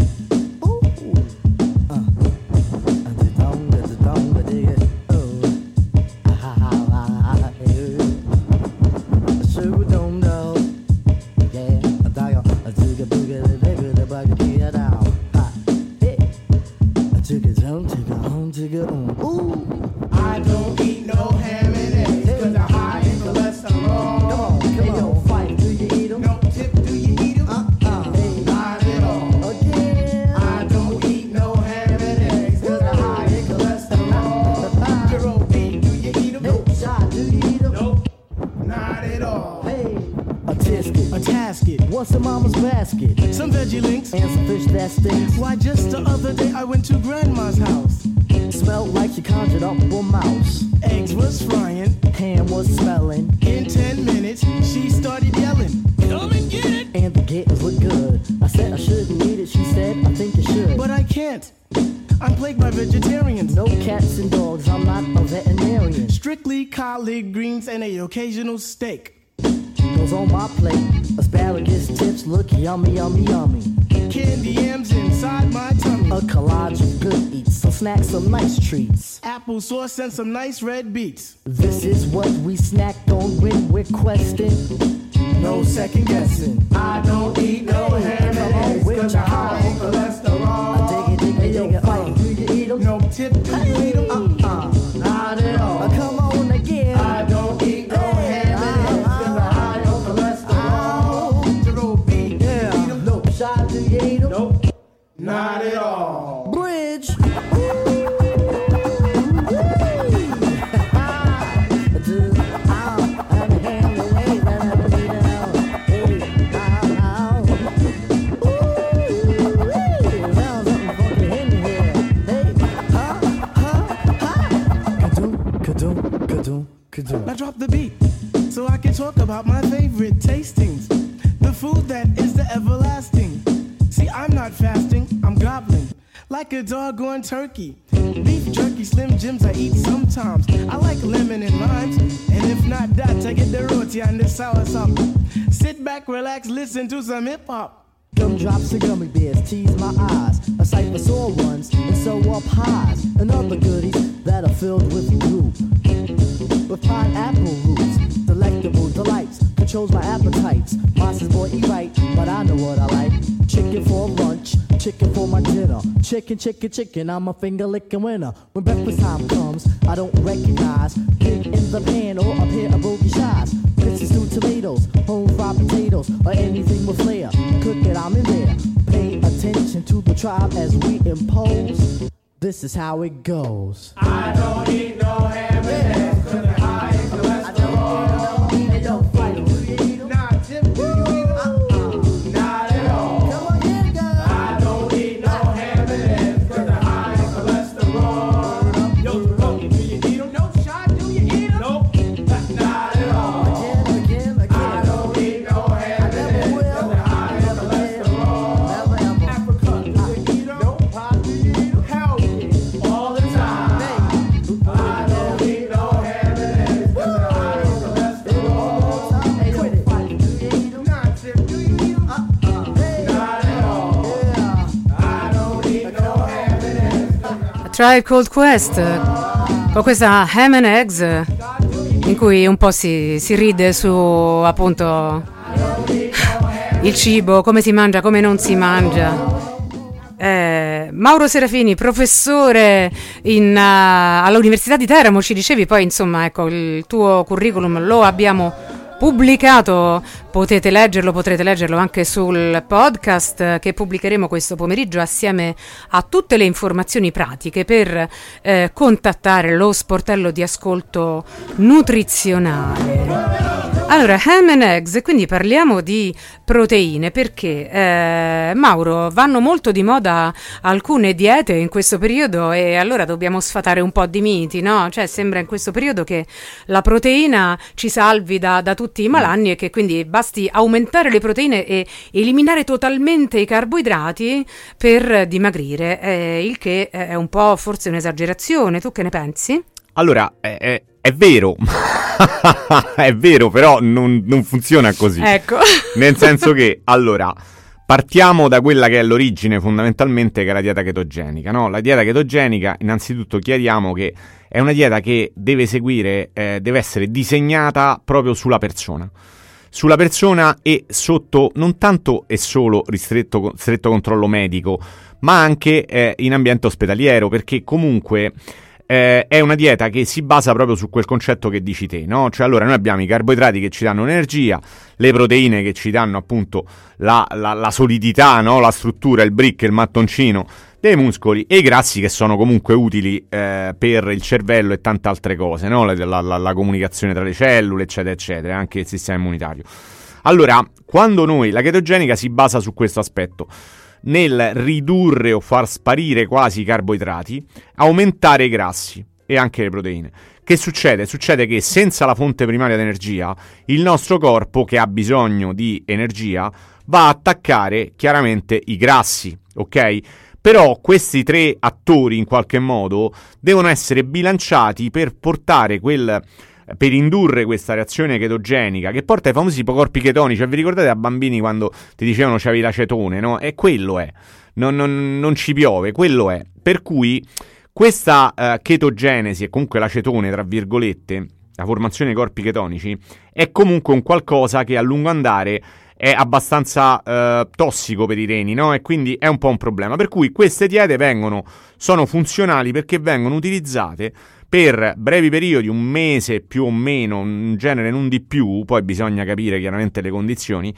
I don't eat no ham and eggs, cause they're high in cholesterol. Come on, come hey, on, fight, do you eat them? No, Tip, do you eat them? Uh-uh, hey, not at all. Again. I don't eat no ham and eggs, cause they're high in cholesterol. Jerome, do you eat them? No, Shot, do you eat them? Nope, not at all. Hey, a tisket, a tasket, what's in mama's basket? Some veggie links and some fish that stinks. Why, just the other day I went to grandma's house. Smelled like she conjured up a mouse. Eggs was frying, ham was smelling. In ten minutes, she started yelling, "Come and get it!" And the gators look good. I said I shouldn't eat it. She said, I think you should. But I can't. I'm plagued by vegetarians. No cats and dogs. I'm not collard greens, and a occasional steak. Goes on my plate. Asparagus tips look yummy, yummy, yummy. Candy yams inside my tummy. A collage of good eats, some snacks, some nice treats. Apple sauce and some nice red beets. This is what we snacked on when we're questing. No second guessing. I don't eat no ham and eggs, cause I'm high in cholesterol. I dig it, dig it, dig it. Oh, do you eat 'em? No tip, do you eat 'em? Uh-uh, Not at all. uh, come on again. I don't eat no ham and eggs, cause I'm high on cholesterol. Jerome B, eat 'em? No shot, do you eat 'em? Nope, not at all. Bridge. Now drop the beat, so I can talk about my favorite tastings. The food that is the everlasting. See, I'm not fasting, I'm gobbling like a doggone turkey. Beef jerky, Slim Jims I eat sometimes. I like lemon and limes, and if not that, I get the roti and the sour sauce. Sit back, relax, listen to some hip hop. Gumdrops and gummy bears tease my eyes. A sight for sore ones and so up highs. And other goodies that are filled with goo. With pineapple roots, delectable delights. Controls my appetites. Monsters boy eat right, but I know what I like. Chicken for lunch, chicken for my dinner. Chicken, chicken, chicken, I'm a finger licking winner. When breakfast time comes, I don't recognize pig in the pan or a pair of bogey shies. Pizza stewed tomatoes, home fried potatoes, or anything with flair. Cook it, I'm in there. Pay attention to the tribe as we impose. This is how it goes. I don't eat no ham and eggs, cause they're high in cholesterol. I don't eat it, don't fight it. Do you eat 'em? Nah, Tim, do you eat 'em? Uh-uh. Not at all. Come on, here, girl. I don't eat no ham and eggs, cause they're high in cholesterol. Yo, Jerome, do you eat 'em? No shot, do you eat 'em? Nope, not at all. Again, again, again. I don't eat no ham and Never eggs, will. cause they're high in Never will. cholesterol. Never ever. Africa, do you eat 'em? Nope. Pop, do you eat 'em? Hell yeah. All the time. I don't eat no ham and eggs, cause they're high in cholesterol. Hey, yo, fight it. Do you eat 'em? Nah, Tim, do you eat 'em? Uh-uh. Hey, Not at all. yeah. I don't eat no ham and eggs, cause they're A Tribe Called Quest con questa Ham and Eggs in cui un po' si, si ride su appunto il cibo, come si mangia, come non si mangia. Eh, Mauro Serafini, professore in, uh, all'Università di Teramo, ci dicevi poi insomma ecco il tuo curriculum lo abbiamo pubblicato, potete leggerlo, potrete leggerlo anche sul podcast che pubblicheremo questo pomeriggio assieme a tutte le informazioni pratiche per eh, contattare lo sportello di ascolto nutrizionale. Allora, ham and eggs, quindi parliamo di proteine perché eh, Mauro, vanno molto di moda alcune diete in questo periodo e allora dobbiamo sfatare un po' di miti, no? Cioè sembra in questo periodo che la proteina ci salvi da, da tutti i malanni e che quindi basti aumentare le proteine e eliminare totalmente i carboidrati per dimagrire, eh, il che è un po' forse un'esagerazione, tu che ne pensi? Allora, è, è, è vero, è vero, però non, non funziona così. Ecco. Nel senso che, allora, partiamo da quella che è l'origine fondamentalmente, che è la dieta chetogenica, no? La dieta chetogenica, innanzitutto chiariamo che è una dieta che deve seguire, eh, deve essere disegnata proprio sulla persona. Sulla persona e sotto non tanto e solo ristretto, stretto controllo medico, ma anche eh, in ambiente ospedaliero, perché comunque... Eh, è una dieta che si basa proprio su quel concetto che dici te, no? Cioè allora noi abbiamo i carboidrati che ci danno energia, le proteine che ci danno appunto la, la, la solidità, no? La struttura, il brick, il mattoncino dei muscoli e i grassi che sono comunque utili eh, per il cervello e tante altre cose, no? La, la, la comunicazione tra le cellule eccetera eccetera, anche il sistema immunitario. Allora, quando noi, la chetogenica si basa su questo aspetto, nel ridurre o far sparire quasi i carboidrati, aumentare i grassi e anche le proteine. Che succede? Succede che senza la fonte primaria di energia, il nostro corpo, che ha bisogno di energia, va a attaccare chiaramente i grassi, ok? Però questi tre attori in qualche modo devono essere bilanciati per portare quel... per indurre questa reazione chetogenica che porta ai famosi corpi chetonici. Cioè, vi ricordate a bambini quando ti dicevano c'avevi l'acetone, no? E quello è, non, non, non ci piove, quello è. Per cui questa uh, chetogenesi e comunque l'acetone, tra virgolette, la formazione dei corpi chetonici, è comunque un qualcosa che a lungo andare è abbastanza uh, tossico per i reni, no? E quindi è un po' un problema. Per cui queste diete vengono, sono funzionali perché vengono utilizzate per brevi periodi, un mese più o meno, in genere non di più, poi bisogna capire chiaramente le condizioni,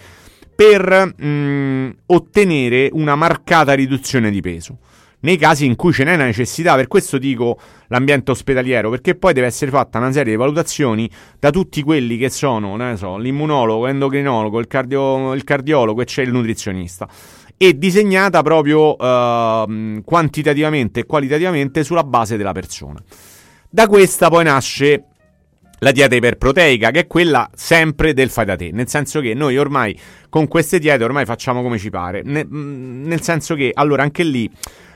per mh, ottenere una marcata riduzione di peso. Nei casi in cui ce n'è una necessità, per questo dico l'ambiente ospedaliero, perché poi deve essere fatta una serie di valutazioni da tutti quelli che sono, non so, l'immunologo, l'endocrinologo, il, cardio, il cardiologo e c'è il nutrizionista, e disegnata proprio uh, quantitativamente e qualitativamente sulla base della persona. Da questa poi nasce la dieta iperproteica, che è quella sempre del fai da te, nel senso che noi ormai con queste diete ormai facciamo come ci pare, ne, nel senso che allora anche lì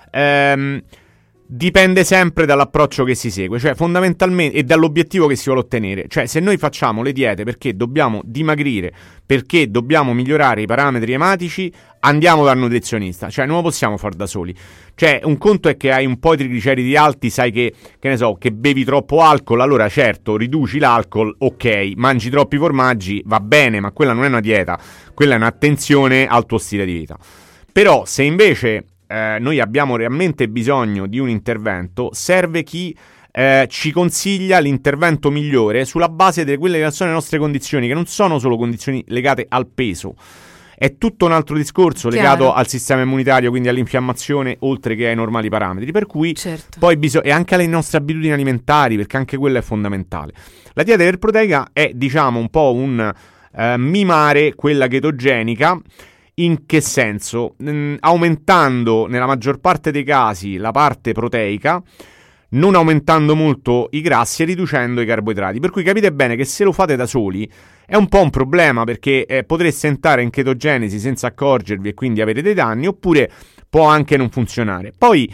ehm, dipende sempre dall'approccio che si segue, cioè fondamentalmente, e dall'obiettivo che si vuole ottenere. Cioè, se noi facciamo le diete perché dobbiamo dimagrire, perché dobbiamo migliorare i parametri ematici, andiamo dal nutrizionista, cioè non lo possiamo fare da soli. Cioè, un conto è che hai un po' di trigliceridi alti, sai che, che ne so, che bevi troppo alcol, allora certo, riduci l'alcol, ok, mangi troppi formaggi, va bene, ma quella non è una dieta, quella è un'attenzione al tuo stile di vita. Però, se invece eh, noi abbiamo realmente bisogno di un intervento, serve chi eh, ci consiglia l'intervento migliore sulla base di quelle che sono le nostre condizioni, che non sono solo condizioni legate al peso. È tutto un altro discorso legato Chiaro. al sistema immunitario, quindi all'infiammazione, oltre che ai normali parametri. Per cui certo. poi bisogna, e anche alle nostre abitudini alimentari, perché anche quello è fondamentale. La dieta iperproteica è, diciamo, un po' un eh, mimare quella chetogenica. In che senso? Mm, aumentando nella maggior parte dei casi la parte proteica, non aumentando molto i grassi e riducendo i carboidrati. Per cui capite bene che se lo fate da soli è un po' un problema, perché eh, potreste entrare in chetogenesi senza accorgervi e quindi avere dei danni, oppure può anche non funzionare. Poi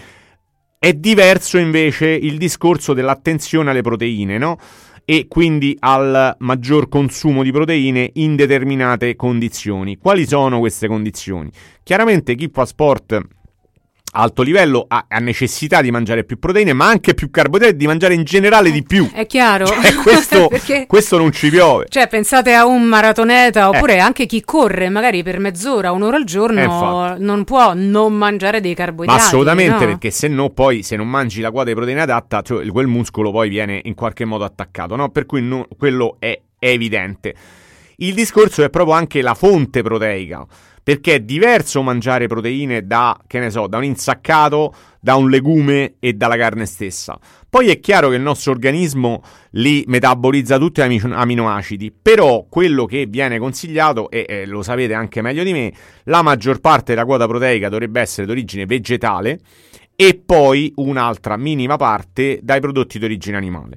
è diverso invece il discorso dell'attenzione alle proteine, no? E quindi al maggior consumo di proteine in determinate condizioni. Quali sono queste condizioni? Chiaramente chi fa sport a alto livello ha, ha necessità di mangiare più proteine, ma anche più carboidrati, di mangiare in generale di più. È chiaro. Cioè, questo, Perché, questo non ci piove. Cioè, pensate a un maratoneta, oppure eh. anche chi corre magari per mezz'ora, un'ora al giorno, eh, non può non mangiare dei carboidrati. Ma assolutamente, no? Perché se no poi, se non mangi la quota di proteine adatta, cioè, quel muscolo poi viene in qualche modo attaccato, no? Per cui no, quello è, è evidente. Il discorso è proprio anche la fonte proteica, perché è diverso mangiare proteine da, che ne so, da un insaccato, da un legume e dalla carne stessa. Poi è chiaro che il nostro organismo li metabolizza tutti gli aminoacidi, però quello che viene consigliato, e eh, lo sapete anche meglio di me, la maggior parte della quota proteica dovrebbe essere d'origine vegetale e poi un'altra minima parte dai prodotti d'origine animale.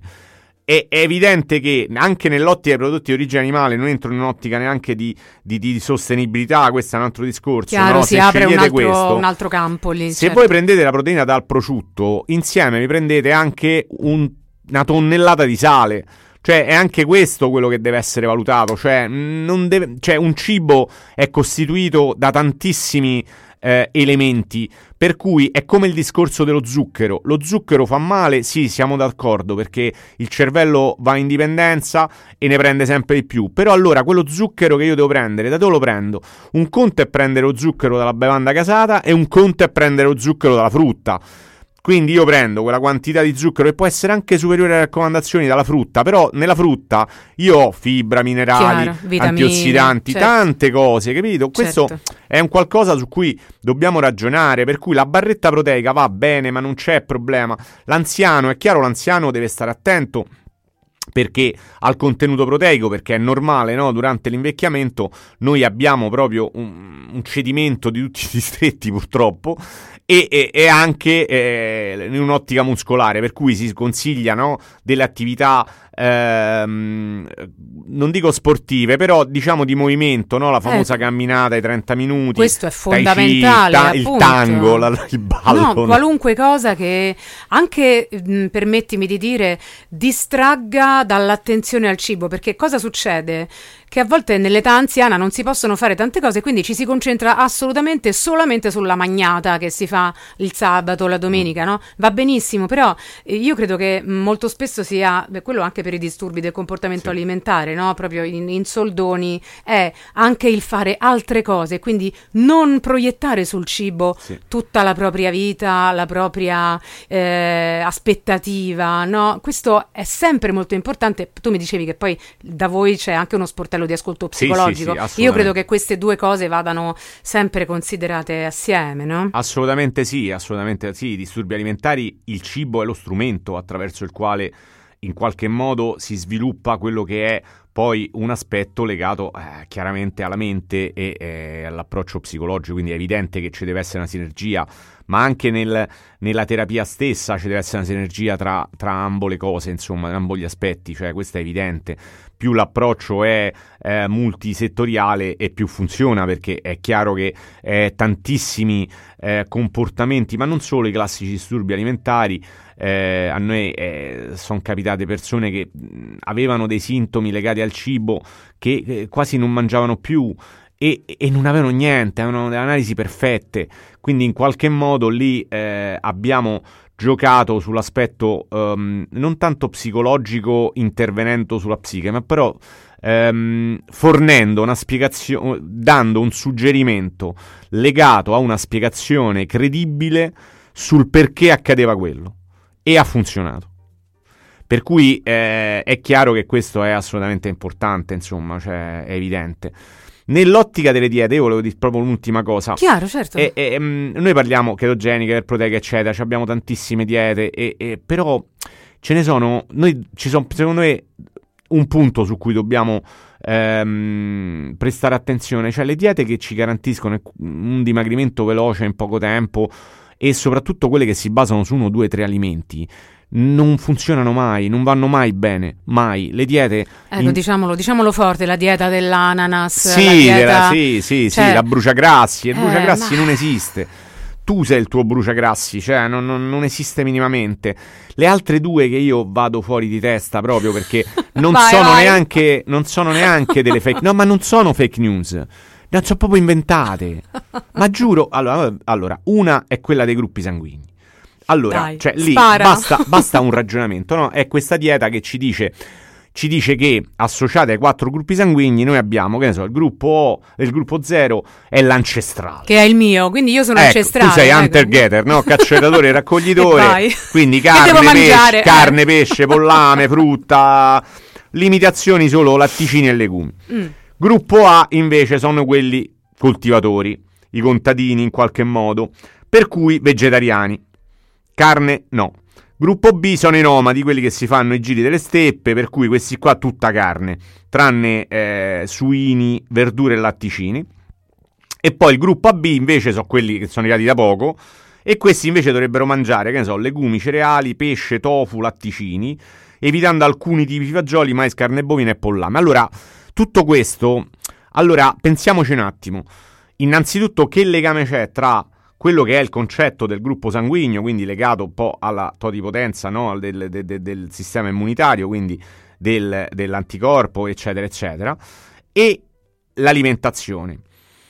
È evidente che anche nell'ottica dei prodotti di origine animale, non entro in un'ottica neanche di, di, di sostenibilità, questo è un altro discorso. Chiaro, no? si Se apre un altro, questo, un altro campo lì. se certo. voi prendete la proteina dal prosciutto, insieme vi prendete anche un, una tonnellata di sale. Cioè è anche questo quello che deve essere valutato. Cioè, non deve, cioè un cibo è costituito da tantissimi eh, elementi, per cui è come il discorso dello zucchero. Lo zucchero fa male, sì, siamo d'accordo, perché il cervello va in dipendenza e ne prende sempre di più. Però allora quello zucchero che io devo prendere, da dove lo prendo? Un conto è prendere lo zucchero dalla bevanda gasata e un conto è prendere lo zucchero dalla frutta. Quindi io prendo quella quantità di zucchero che può essere anche superiore alle raccomandazioni dalla frutta, però nella frutta io ho fibra, minerali, Chiaro, vitamine, antiossidanti, certo. tante cose, capito? Questo Certo. è un qualcosa su cui dobbiamo ragionare, per cui la barretta proteica va bene, ma non c'è problema. L'anziano, è chiaro, l'anziano deve stare attento perché al contenuto proteico, perché è normale, no? Durante l'invecchiamento noi abbiamo proprio un, un cedimento di tutti i distretti, purtroppo, e, e, e anche eh, in un'ottica muscolare, per cui si consiglia, no? Delle attività ehm, non dico sportive, però diciamo di movimento, no? La famosa eh, camminata ai trenta minuti. Questo è fondamentale, ta- il tango, la, il ballo. No, qualunque cosa che anche, mh, permettimi di dire, distragga dall'attenzione al cibo, perché cosa succede? Che a volte nell'età anziana non si possono fare tante cose, quindi ci si concentra assolutamente solamente sulla magnata che si fa il sabato, la domenica, no? Va benissimo, però io credo che molto spesso sia, beh, quello anche per i disturbi del comportamento sì. alimentare, no? Proprio in, in soldoni, è anche il fare altre cose, quindi non proiettare sul cibo sì. tutta la propria vita, la propria eh, aspettativa, no? Questo è sempre molto importante. Tu mi dicevi che poi da voi c'è anche uno sportello di ascolto psicologico. Sì, sì, sì, io credo che queste due cose vadano sempre considerate assieme, no? Assolutamente sì, assolutamente sì. I disturbi alimentari, il cibo è lo strumento attraverso il quale in qualche modo si sviluppa quello che è poi un aspetto legato eh, chiaramente alla mente e eh, all'approccio psicologico, quindi è evidente che ci deve essere una sinergia, ma anche nel, nella terapia stessa ci deve essere una sinergia tra, tra ambo le cose, insomma, tra ambo gli aspetti, cioè questo è evidente. Più l'approccio è eh, multisettoriale e più funziona, perché è chiaro che eh, tantissimi eh, comportamenti, ma non solo i classici disturbi alimentari, eh, a noi eh, sono capitate persone che mh, avevano dei sintomi legati al cibo che eh, quasi non mangiavano più e, e non avevano niente, avevano delle analisi perfette, quindi in qualche modo lì eh, abbiamo giocato sull'aspetto um, non tanto psicologico intervenendo sulla psiche, ma però um, fornendo una spiegazione, dando un suggerimento legato a una spiegazione credibile sul perché accadeva quello, e ha funzionato. Per cui eh, è chiaro che questo è assolutamente importante, insomma, cioè è evidente. Nell'ottica delle diete, io volevo dire proprio un'ultima cosa. Chiaro, certo. E, e, um, noi parliamo ketogeniche, proteiche, eccetera, cioè abbiamo tantissime diete, e, e, però ce ne sono, noi ci sono, secondo me, un punto su cui dobbiamo ehm, prestare attenzione, cioè le diete che ci garantiscono un dimagrimento veloce in poco tempo, e soprattutto quelle che si basano su uno, due, tre alimenti, non funzionano mai, non vanno mai bene, mai. Le diete, ecco, in... diciamolo, diciamolo forte, la dieta dell'ananas, sì, la dieta... della, sì, sì, cioè... sì, la bruciagrassi, il bruciagrassi eh, ma... non esiste. Tu sei il tuo bruciagrassi, cioè non, non, non esiste minimamente. Le altre due che io vado fuori di testa proprio perché non vai, sono vai. neanche non sono neanche delle fake, no, ma non sono fake news. Non sono proprio inventate. Ma giuro, allora, allora, una è quella dei gruppi sanguigni. Allora, Dai, cioè lì spara. basta, basta un ragionamento, no? È questa dieta che ci dice ci dice che associate ai quattro gruppi sanguigni noi abbiamo, che ne so, il gruppo O, il gruppo zero è l'ancestrale. Che è il mio, quindi io sono ecco, ancestrale. tu sei ecco. hunter-gatherer, no? Cacciatore e raccoglitore, quindi carne, devo pesce, mangiare, carne, eh. pesce, pollame, frutta, limitazioni solo latticini e legumi. Mm. Gruppo A invece sono quelli coltivatori, i contadini in qualche modo, per cui vegetariani. Carne no. Gruppo B sono i nomadi, quelli che si fanno i giri delle steppe, per cui questi qua tutta carne, tranne eh, suini, verdure e latticini. E poi il gruppo A B invece sono quelli che sono arrivati da poco, e questi invece dovrebbero mangiare, che ne so, legumi, cereali, pesce, tofu, latticini, evitando alcuni tipi di fagioli, mais, carne bovina e pollame. Allora, tutto questo, allora pensiamoci un attimo. Innanzitutto, che legame c'è tra quello che è il concetto del gruppo sanguigno, quindi legato un po' alla totipotenza, no? del, del, del, del sistema immunitario, quindi del, dell'anticorpo, eccetera, eccetera, e l'alimentazione.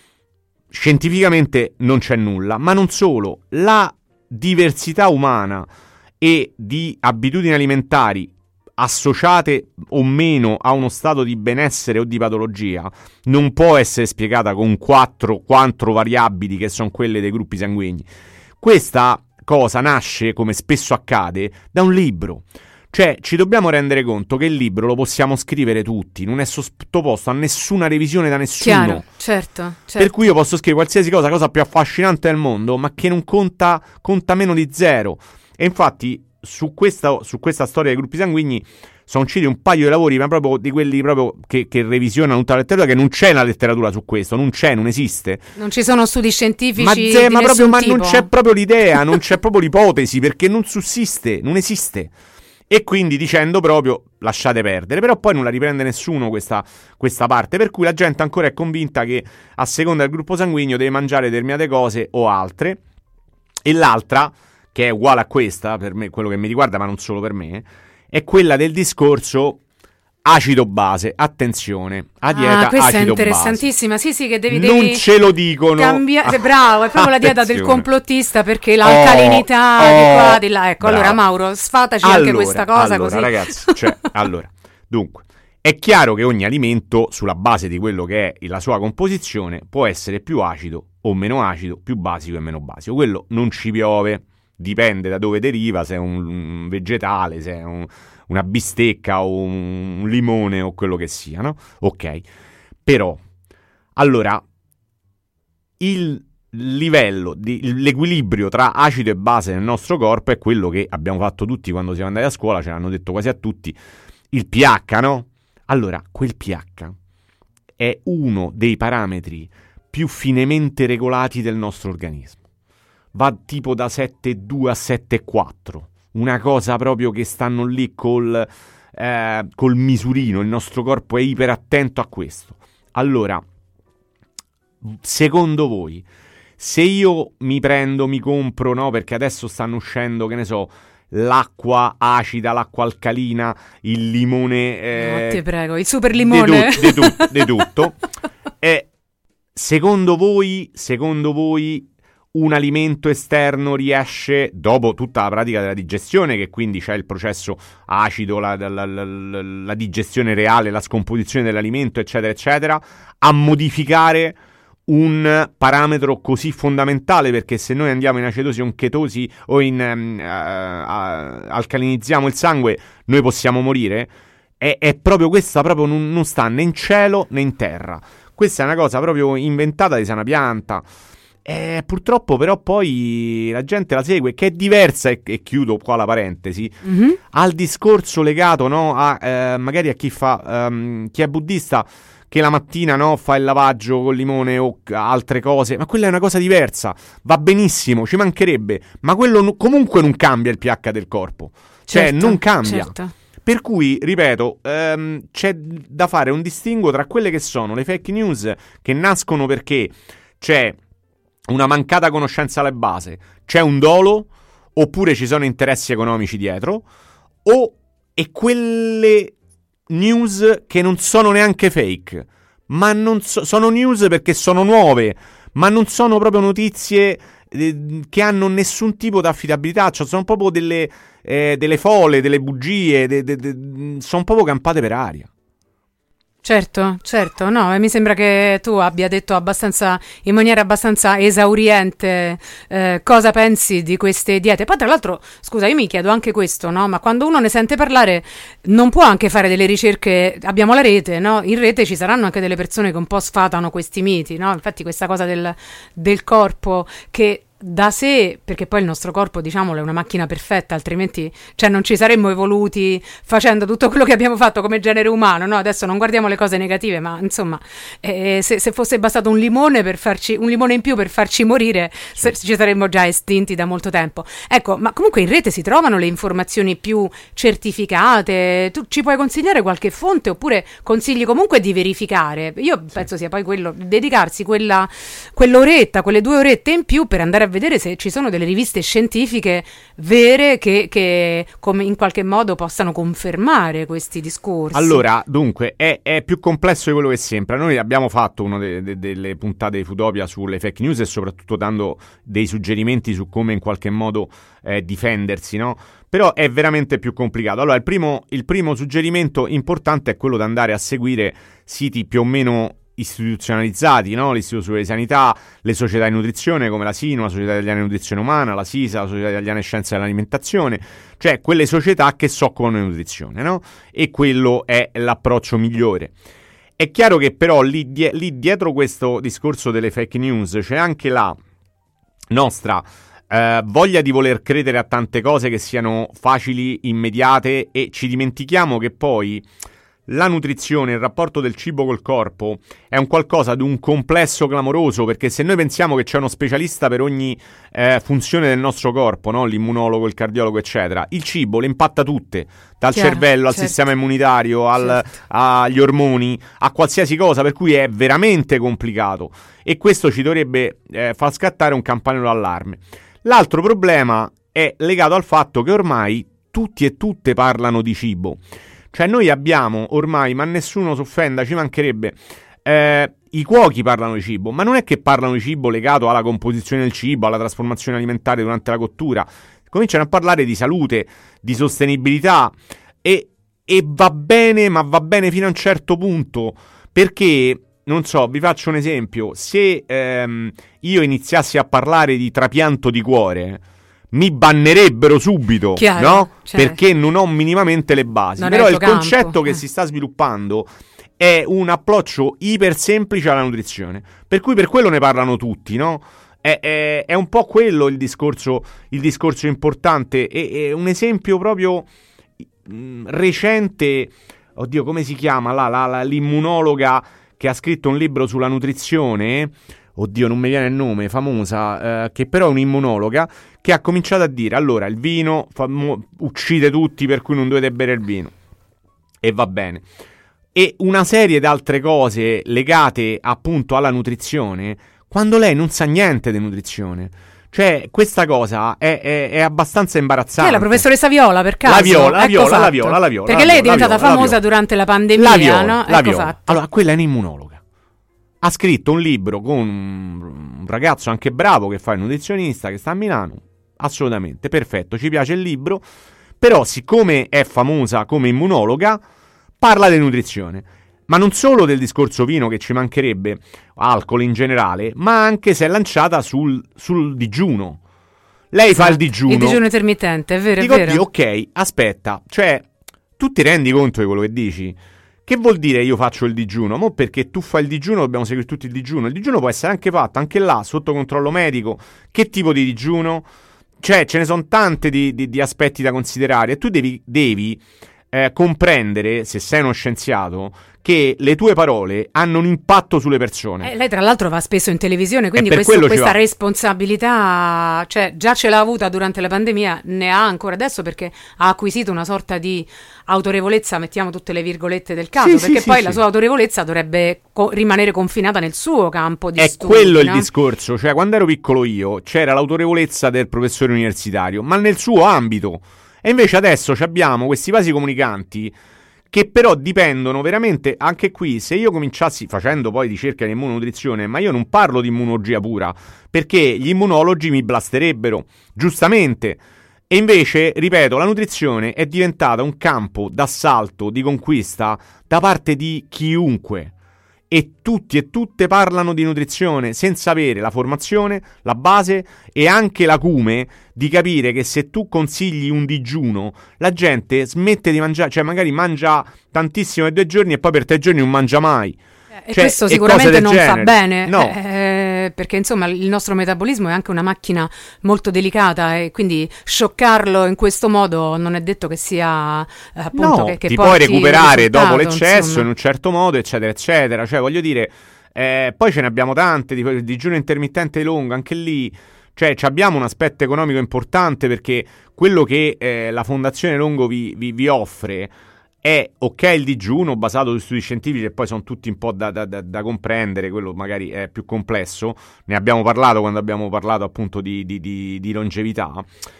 Scientificamente non c'è nulla, ma non solo, la diversità umana e di abitudini alimentari associate o meno a uno stato di benessere o di patologia non può essere spiegata con quattro, quattro variabili che sono quelle dei gruppi sanguigni. Questa cosa nasce, come spesso accade, da un libro. Cioè, ci dobbiamo rendere conto che il libro lo possiamo scrivere tutti, non è sottoposto a nessuna revisione da nessuno. Chiaro, certo, certo. Per cui io posso scrivere qualsiasi cosa, cosa più affascinante del mondo, ma che non conta, conta meno di zero. E infatti su questa, su questa storia dei gruppi sanguigni sono usciti un paio di lavori, ma proprio di quelli proprio che, che revisionano tutta la letteratura, che non c'è una letteratura su questo, non c'è, non esiste. Non ci sono studi scientifici ma, ze, di ma, proprio, ma tipo. non c'è proprio l'idea, non c'è proprio l'ipotesi, perché non sussiste, non esiste. E quindi dicendo proprio lasciate perdere, però poi non la riprende nessuno questa, questa parte, per cui la gente ancora è convinta che a seconda del gruppo sanguigno deve mangiare determinate cose o altre. E l'altra, che è uguale a questa, per me, quello che mi riguarda, ma non solo per me, è quella del discorso acido base. Attenzione, a dieta ah, questa acido è interessantissima, base. sì sì, che devi, non devi ce lo dicono cambiare, bravo, è proprio la dieta del Attenzione. complottista, perché l'alcalinità oh, di qua di là, ecco. bravo. Allora Mauro, sfataci allora, anche questa cosa, allora, così ragazzi, cioè, allora, dunque è chiaro che ogni alimento, sulla base di quello che è la sua composizione, può essere più acido o meno acido, più basico e meno basico. Quello non ci piove, dipende da dove deriva, se è un vegetale, se è un, una bistecca o un limone o quello che sia, no? Ok. Però, allora, il livello, di, l'equilibrio tra acido e base nel nostro corpo è quello che abbiamo fatto tutti quando siamo andati a scuola, ce l'hanno detto quasi a tutti, il pH, no? Allora, quel pH è uno dei parametri più finemente regolati del nostro organismo. Va tipo da sette virgola due a sette virgola quattro, una cosa proprio che stanno lì col, eh, col misurino, il nostro corpo è iperattento a questo. Allora, secondo voi, se io mi prendo, mi compro, no, perché adesso stanno uscendo, che ne so, l'acqua acida, l'acqua alcalina, il limone, eh, no, ti prego, il super limone, di, tu, di, tu, di tutto, e secondo voi, secondo voi un alimento esterno riesce, dopo tutta la pratica della digestione, che quindi c'è il processo acido, la, la, la, la, la digestione reale, la scomposizione dell'alimento, eccetera, eccetera, a modificare un parametro così fondamentale? Perché se noi andiamo in acidosi o in chetosi o in um, uh, uh, alcalinizziamo il sangue, noi possiamo morire. È, è proprio questa, proprio non, non sta né in cielo né in terra. Questa è una cosa proprio inventata di sana pianta. E purtroppo però poi la gente la segue, che è diversa, e, e chiudo qua la parentesi, mm-hmm. al discorso legato, no, a eh, magari a chi fa um, chi è buddista, che la mattina, no, fa il lavaggio col limone o altre cose, ma quella è una cosa diversa, va benissimo, ci mancherebbe, ma quello n- comunque non cambia il pH del corpo, cioè certo, non cambia. Certo. Per cui, ripeto, ehm, c'è da fare un distinguo tra quelle che sono le fake news, che nascono perché c'è una mancata conoscenza alla base, c'è un dolo, oppure ci sono interessi economici dietro, o e quelle news che non sono neanche fake, ma non so, sono news perché sono nuove, ma non sono proprio notizie eh, che hanno nessun tipo di affidabilità, cioè sono proprio delle, eh, delle fole, delle bugie, de, de, de, sono proprio campate per aria. Certo, certo, no, mi sembra che tu abbia detto abbastanza, in maniera abbastanza esauriente, eh, cosa pensi di queste diete. Poi tra l'altro, scusa, io mi chiedo anche questo, no? Ma quando uno ne sente parlare non può anche fare delle ricerche? Abbiamo la rete, no? In rete ci saranno anche delle persone che un po' sfatano questi miti, no? Infatti questa cosa del, del corpo che da sé, perché poi il nostro corpo, diciamolo, è una macchina perfetta, altrimenti cioè non ci saremmo evoluti facendo tutto quello che abbiamo fatto come genere umano, no? Adesso non guardiamo le cose negative, ma insomma, eh, se, se fosse bastato un limone per farci un limone in più per farci morire, se, ci saremmo già estinti da molto tempo. Ecco, ma comunque in rete si trovano le informazioni più certificate. Tu ci puoi consigliare qualche fonte, oppure consigli comunque di verificare? Io sì. penso sia poi quello, dedicarsi quella quell'oretta, quelle due orette in più per andare a vedere se ci sono delle riviste scientifiche vere che, che come in qualche modo possano confermare questi discorsi. Allora, dunque, è, è più complesso di quello che sembra. Noi abbiamo fatto una de, de, delle puntate di Foodopia sulle fake news e soprattutto dando dei suggerimenti su come in qualche modo eh, difendersi, no? Però è veramente più complicato. Allora, il primo, il primo suggerimento importante è quello di andare a seguire siti più o meno istituzionalizzati, no? L'Istituto Superiore di Sanità, le società di nutrizione come la SINU, la Società Italiana di Nutrizione Umana, la SISA, la Società Italiana di Scienze dell'Alimentazione, cioè quelle società che si occupano di nutrizione, no? E quello è l'approccio migliore. È chiaro che però lì, die- lì dietro questo discorso delle fake news c'è anche la nostra eh, voglia di voler credere a tante cose che siano facili, immediate, e ci dimentichiamo che poi la nutrizione, il rapporto del cibo col corpo è un qualcosa di un complesso clamoroso, perché se noi pensiamo che c'è uno specialista per ogni eh, funzione del nostro corpo, no? L'immunologo, il cardiologo, eccetera, il cibo le impatta tutte, dal Chiaro, cervello al certo. sistema immunitario, al, Certo. agli ormoni, a qualsiasi cosa, per cui è veramente complicato, e questo ci dovrebbe eh, far scattare un campanello d'allarme. L'altro problema è legato al fatto che ormai tutti e tutte parlano di cibo. Cioè noi abbiamo ormai, ma nessuno si offenda, ci mancherebbe, eh, i cuochi parlano di cibo, ma non è che parlano di cibo legato alla composizione del cibo, alla trasformazione alimentare durante la cottura, cominciano a parlare di salute, di sostenibilità, e, e va bene, ma va bene fino a un certo punto, perché, non so, vi faccio un esempio, se ehm, io iniziassi a parlare di trapianto di cuore, mi bannerebbero subito, Chiaro, no? cioè, Perché non ho minimamente le basi. non è Però il il tuo campo, concetto che eh. si sta sviluppando è un approccio iper semplice alla nutrizione, per cui per quello ne parlano tutti, no? È, è, è un po' quello il discorso, il discorso importante. È, è un esempio proprio mh, recente. Oddio, come si chiama? La, la, la, l'immunologa che ha scritto un libro sulla nutrizione. Oddio, non mi viene il nome, famosa, eh, che però è un'immunologa, che ha cominciato a dire: allora, il vino fa, mo, uccide tutti, per cui non dovete bere il vino. E va bene. E una serie di altre cose legate appunto alla nutrizione, quando lei non sa niente di nutrizione. Cioè, questa cosa è, è, è abbastanza imbarazzante. Che è la professoressa Viola, per caso? La Viola, la Ecco Viola, fatto. la Viola, la Viola. Perché la lei è Viola, diventata la Viola, famosa la Viola. durante la pandemia, La Viola, no? la Ecco Viola. fatto. Allora, quella è un'immunologa. Ha scritto un libro con un ragazzo anche bravo che fa il nutrizionista, che sta a Milano. Assolutamente, perfetto, ci piace il libro. Però, siccome è famosa come immunologa, parla di nutrizione. Ma non solo del discorso vino, che ci mancherebbe, alcol in generale, ma anche si è lanciata sul, sul digiuno. Lei fa il digiuno. Il digiuno intermittente, è vero, Dico, è vero. oddio, ok, aspetta, cioè, tu ti rendi conto di quello che dici? Che vuol dire io faccio il digiuno? Mo' perché tu fai il digiuno dobbiamo seguire tutti il digiuno. Il digiuno può essere anche fatto, anche là, sotto controllo medico. Che tipo di digiuno? Cioè, ce ne sono tante di, di, di aspetti da considerare, e tu devi, devi eh, comprendere, se sei uno scienziato, che le tue parole hanno un impatto sulle persone. Eh, lei tra l'altro va spesso in televisione, quindi per questo- quello ci questa va. responsabilità, cioè già ce l'ha avuta durante la pandemia, ne ha ancora adesso, perché ha acquisito una sorta di autorevolezza, mettiamo tutte le virgolette del caso, Sì, perché sì, poi sì, la sì. sua autorevolezza dovrebbe co- rimanere confinata nel suo campo di È studi, quello il no? discorso, cioè quando ero piccolo io c'era l'autorevolezza del professore universitario, ma nel suo ambito. E invece adesso ci abbiamo questi vasi comunicanti che però dipendono veramente, anche qui, se io cominciassi facendo poi ricerca di immunonutrizione, ma io non parlo di immunologia pura, perché gli immunologi mi blasterebbero, giustamente. E invece, ripeto, la nutrizione è diventata un campo d'assalto, di conquista, da parte di chiunque. E tutti e tutte parlano di nutrizione senza avere la formazione, la base e anche l'acume di capire che se tu consigli un digiuno, la gente smette di mangiare, cioè magari mangia tantissimo per due giorni e poi per tre giorni non mangia mai. E Cioè, questo e sicuramente cose del non genere. fa bene, No. eh, perché insomma il nostro metabolismo è anche una macchina molto delicata, e quindi scioccarlo in questo modo non è detto che sia eh, appunto No, che, che ti puoi porti recuperare risultato, dopo l'eccesso insomma. in un certo modo, eccetera, eccetera. Cioè, voglio dire, eh, poi ce ne abbiamo tante, tipo il digiuno intermittente lungo, anche lì. Cioè, ci abbiamo un aspetto economico importante, perché quello che eh, la Fondazione Longo vi, vi, vi offre è, ok, il digiuno basato su studi scientifici, e poi sono tutti un po' da, da, da, da comprendere, quello magari è più complesso, ne abbiamo parlato quando abbiamo parlato appunto di, di, di, di longevità,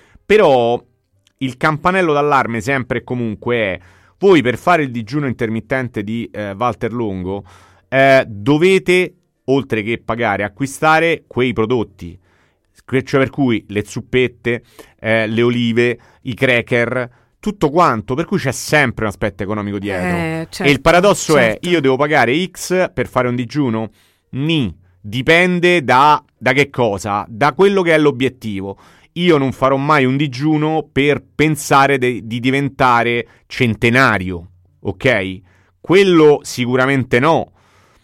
però il campanello d'allarme sempre e comunque è: voi per fare il digiuno intermittente di eh, Walter Longo eh, dovete, oltre che pagare, acquistare quei prodotti, cioè per cui le zuppette, eh, le olive, i cracker, tutto quanto, per cui c'è sempre un aspetto economico dietro. Eh, certo, e il paradosso certo. è: io devo pagare X per fare un digiuno? Ni, dipende da, da che cosa? Da quello che è l'obiettivo. Io non farò mai un digiuno per pensare de- di diventare centenario, ok? Quello sicuramente no.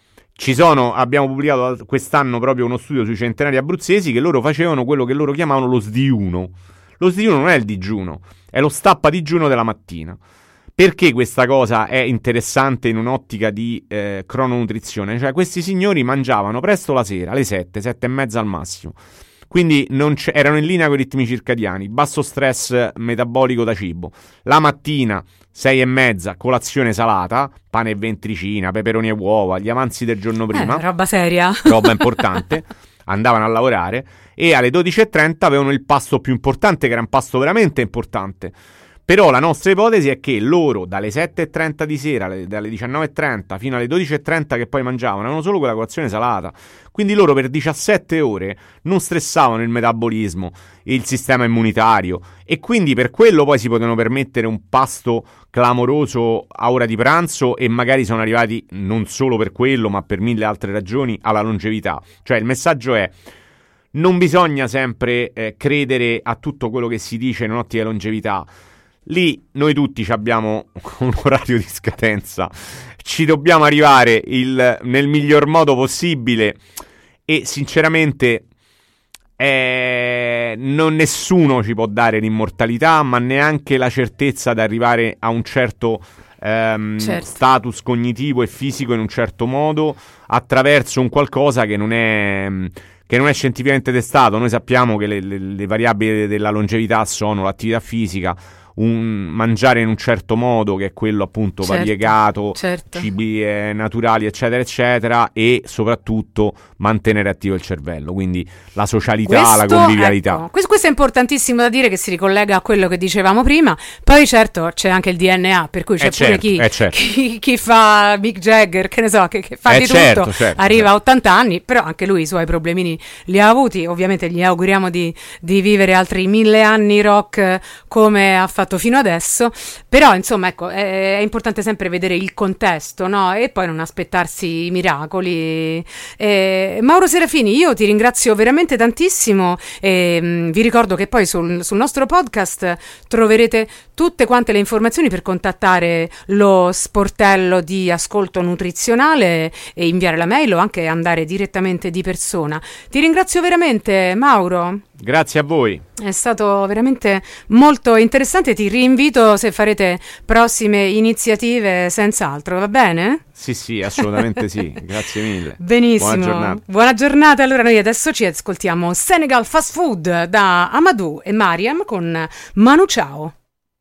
Ci sono, abbiamo pubblicato quest'anno proprio uno studio sui centenari abruzzesi, che loro facevano quello che loro chiamavano lo sdiuno. Lo sdiuno non è il digiuno, è lo stappa digiuno della mattina. Perché questa cosa è interessante in un'ottica di eh, crononutrizione? Cioè, questi signori mangiavano presto la sera, alle sette, sette e mezza al massimo. Quindi non erano in linea con i ritmi circadiani, basso stress metabolico da cibo. La mattina, sei e mezza, colazione salata, pane e ventricina, peperoni e uova, gli avanzi del giorno prima. Eh, roba seria. Roba importante. Andavano a lavorare e alle dodici e trenta avevano il pasto più importante, che era un pasto veramente importante. Però la nostra ipotesi è che loro dalle sette e trenta di sera, dalle diciannove e trenta fino alle dodici e trenta che poi mangiavano, avevano solo quella colazione salata. Quindi loro per diciassette ore non stressavano il metabolismo, il sistema immunitario, e quindi per quello poi si potevano permettere un pasto clamoroso a ora di pranzo, e magari sono arrivati non solo per quello ma per mille altre ragioni alla longevità. Cioè il messaggio è: non bisogna sempre eh, credere a tutto quello che si dice in un'ottica di longevità. Lì noi tutti abbiamo un orario di scadenza, ci dobbiamo arrivare il, nel miglior modo possibile, e sinceramente eh, non nessuno ci può dare l'immortalità, ma neanche la certezza di arrivare a un certo ehm, certo. status cognitivo e fisico in un certo modo attraverso un qualcosa che non è... che non è scientificamente testato. Noi sappiamo che le, le, le variabili della longevità sono l'attività fisica, un mangiare in un certo modo, che è quello appunto certo, variegato, certo. cibi eh, naturali eccetera eccetera, e soprattutto mantenere attivo il cervello, quindi la socialità, questo, la convivialità. Ecco, questo, questo è importantissimo da dire, che si ricollega a quello che dicevamo prima. Poi certo c'è anche il D N A, per cui c'è eh pure certo, chi, eh certo. chi, chi fa Mick Jagger, che ne so, che, che fa eh di certo, tutto, certo, arriva certo. a ottanta anni, però anche lui i suoi problemini li ha avuti. Ovviamente gli auguriamo di, di vivere altri mille anni rock come ha fatto fino adesso. Però insomma ecco, è, è importante sempre vedere il contesto, no? E poi non aspettarsi i miracoli. eh, Mauro Serafini, io ti ringrazio veramente tantissimo, e mh, vi ricordo che poi sul, sul nostro podcast troverete tutte quante le informazioni per contattare lo sportello di ascolto nutrizionale e inviare la mail, o anche andare direttamente di persona. Ti ringrazio veramente, Mauro. Grazie a voi. È stato veramente molto interessante. Ti rinvito se farete prossime iniziative, senz'altro, va bene? Sì, sì, assolutamente sì. Grazie mille. Benissimo. Buona giornata. Buona giornata. Allora noi adesso ci ascoltiamo Senegal Fast Food da Amadou e Mariam con Manu Ciao.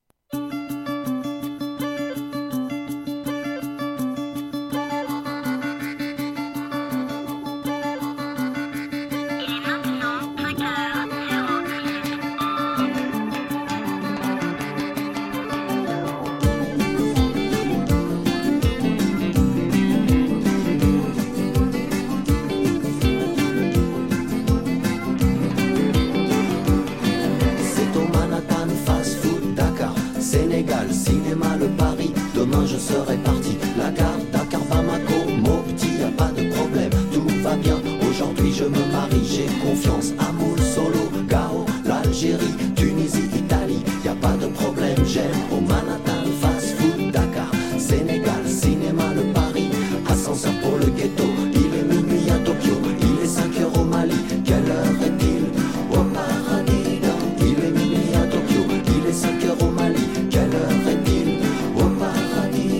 Cinéma, le Paris, demain je serai parti. La gare, Dakar, Bamako, Mopti, y a pas de problème, tout va bien. Aujourd'hui je me marie, j'ai confiance. Amoul, Solo, Gao, l'Algérie, Tunisie, Italie, y a pas de problème. J'aime au Manhattan, fast food, Dakar, Sénégal, cinéma, le Paris, ascenseur pour le ghetto. Il est minuit à Tokyo, il est cinq heures au Mali. Quelle heure est-il au paradis? Il est minuit à Tokyo, il est cinq heures au Mali. Quelle heure est-il au paradis?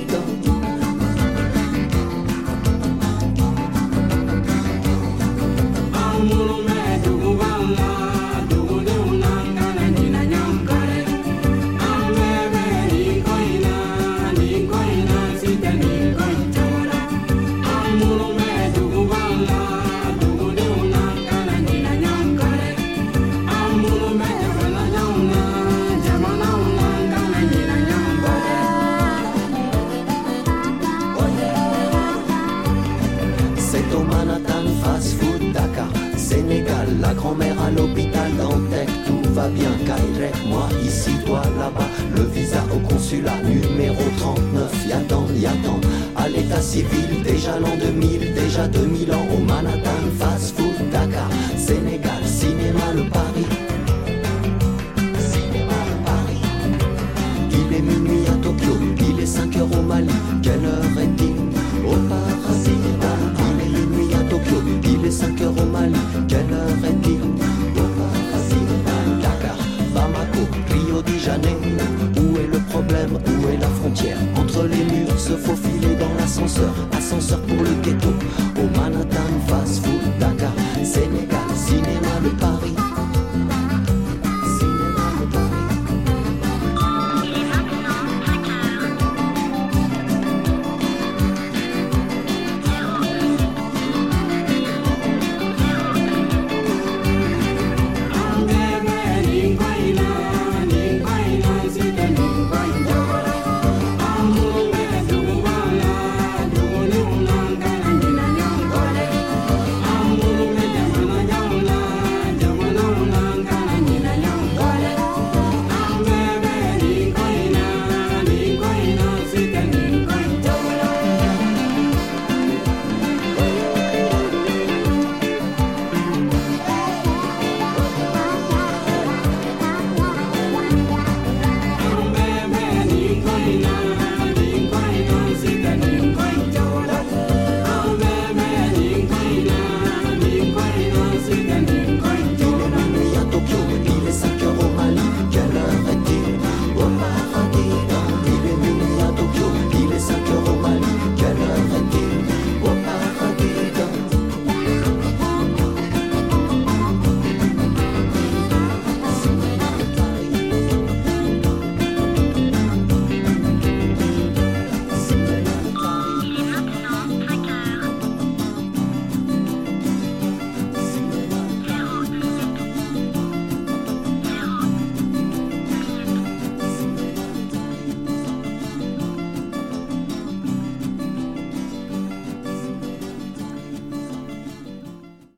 C'est au Manhattan, fast food, Dakar, Sénégal, la grand-mère à l'hôpital Dantec, tout va bien, Kairek, moi ici, toi là-bas, le visa au consulat, numéro trente-neuf, y'attend, y'attend, à l'état civil, déjà l'an deux mille, déjà deux mille ans, au Manhattan, fast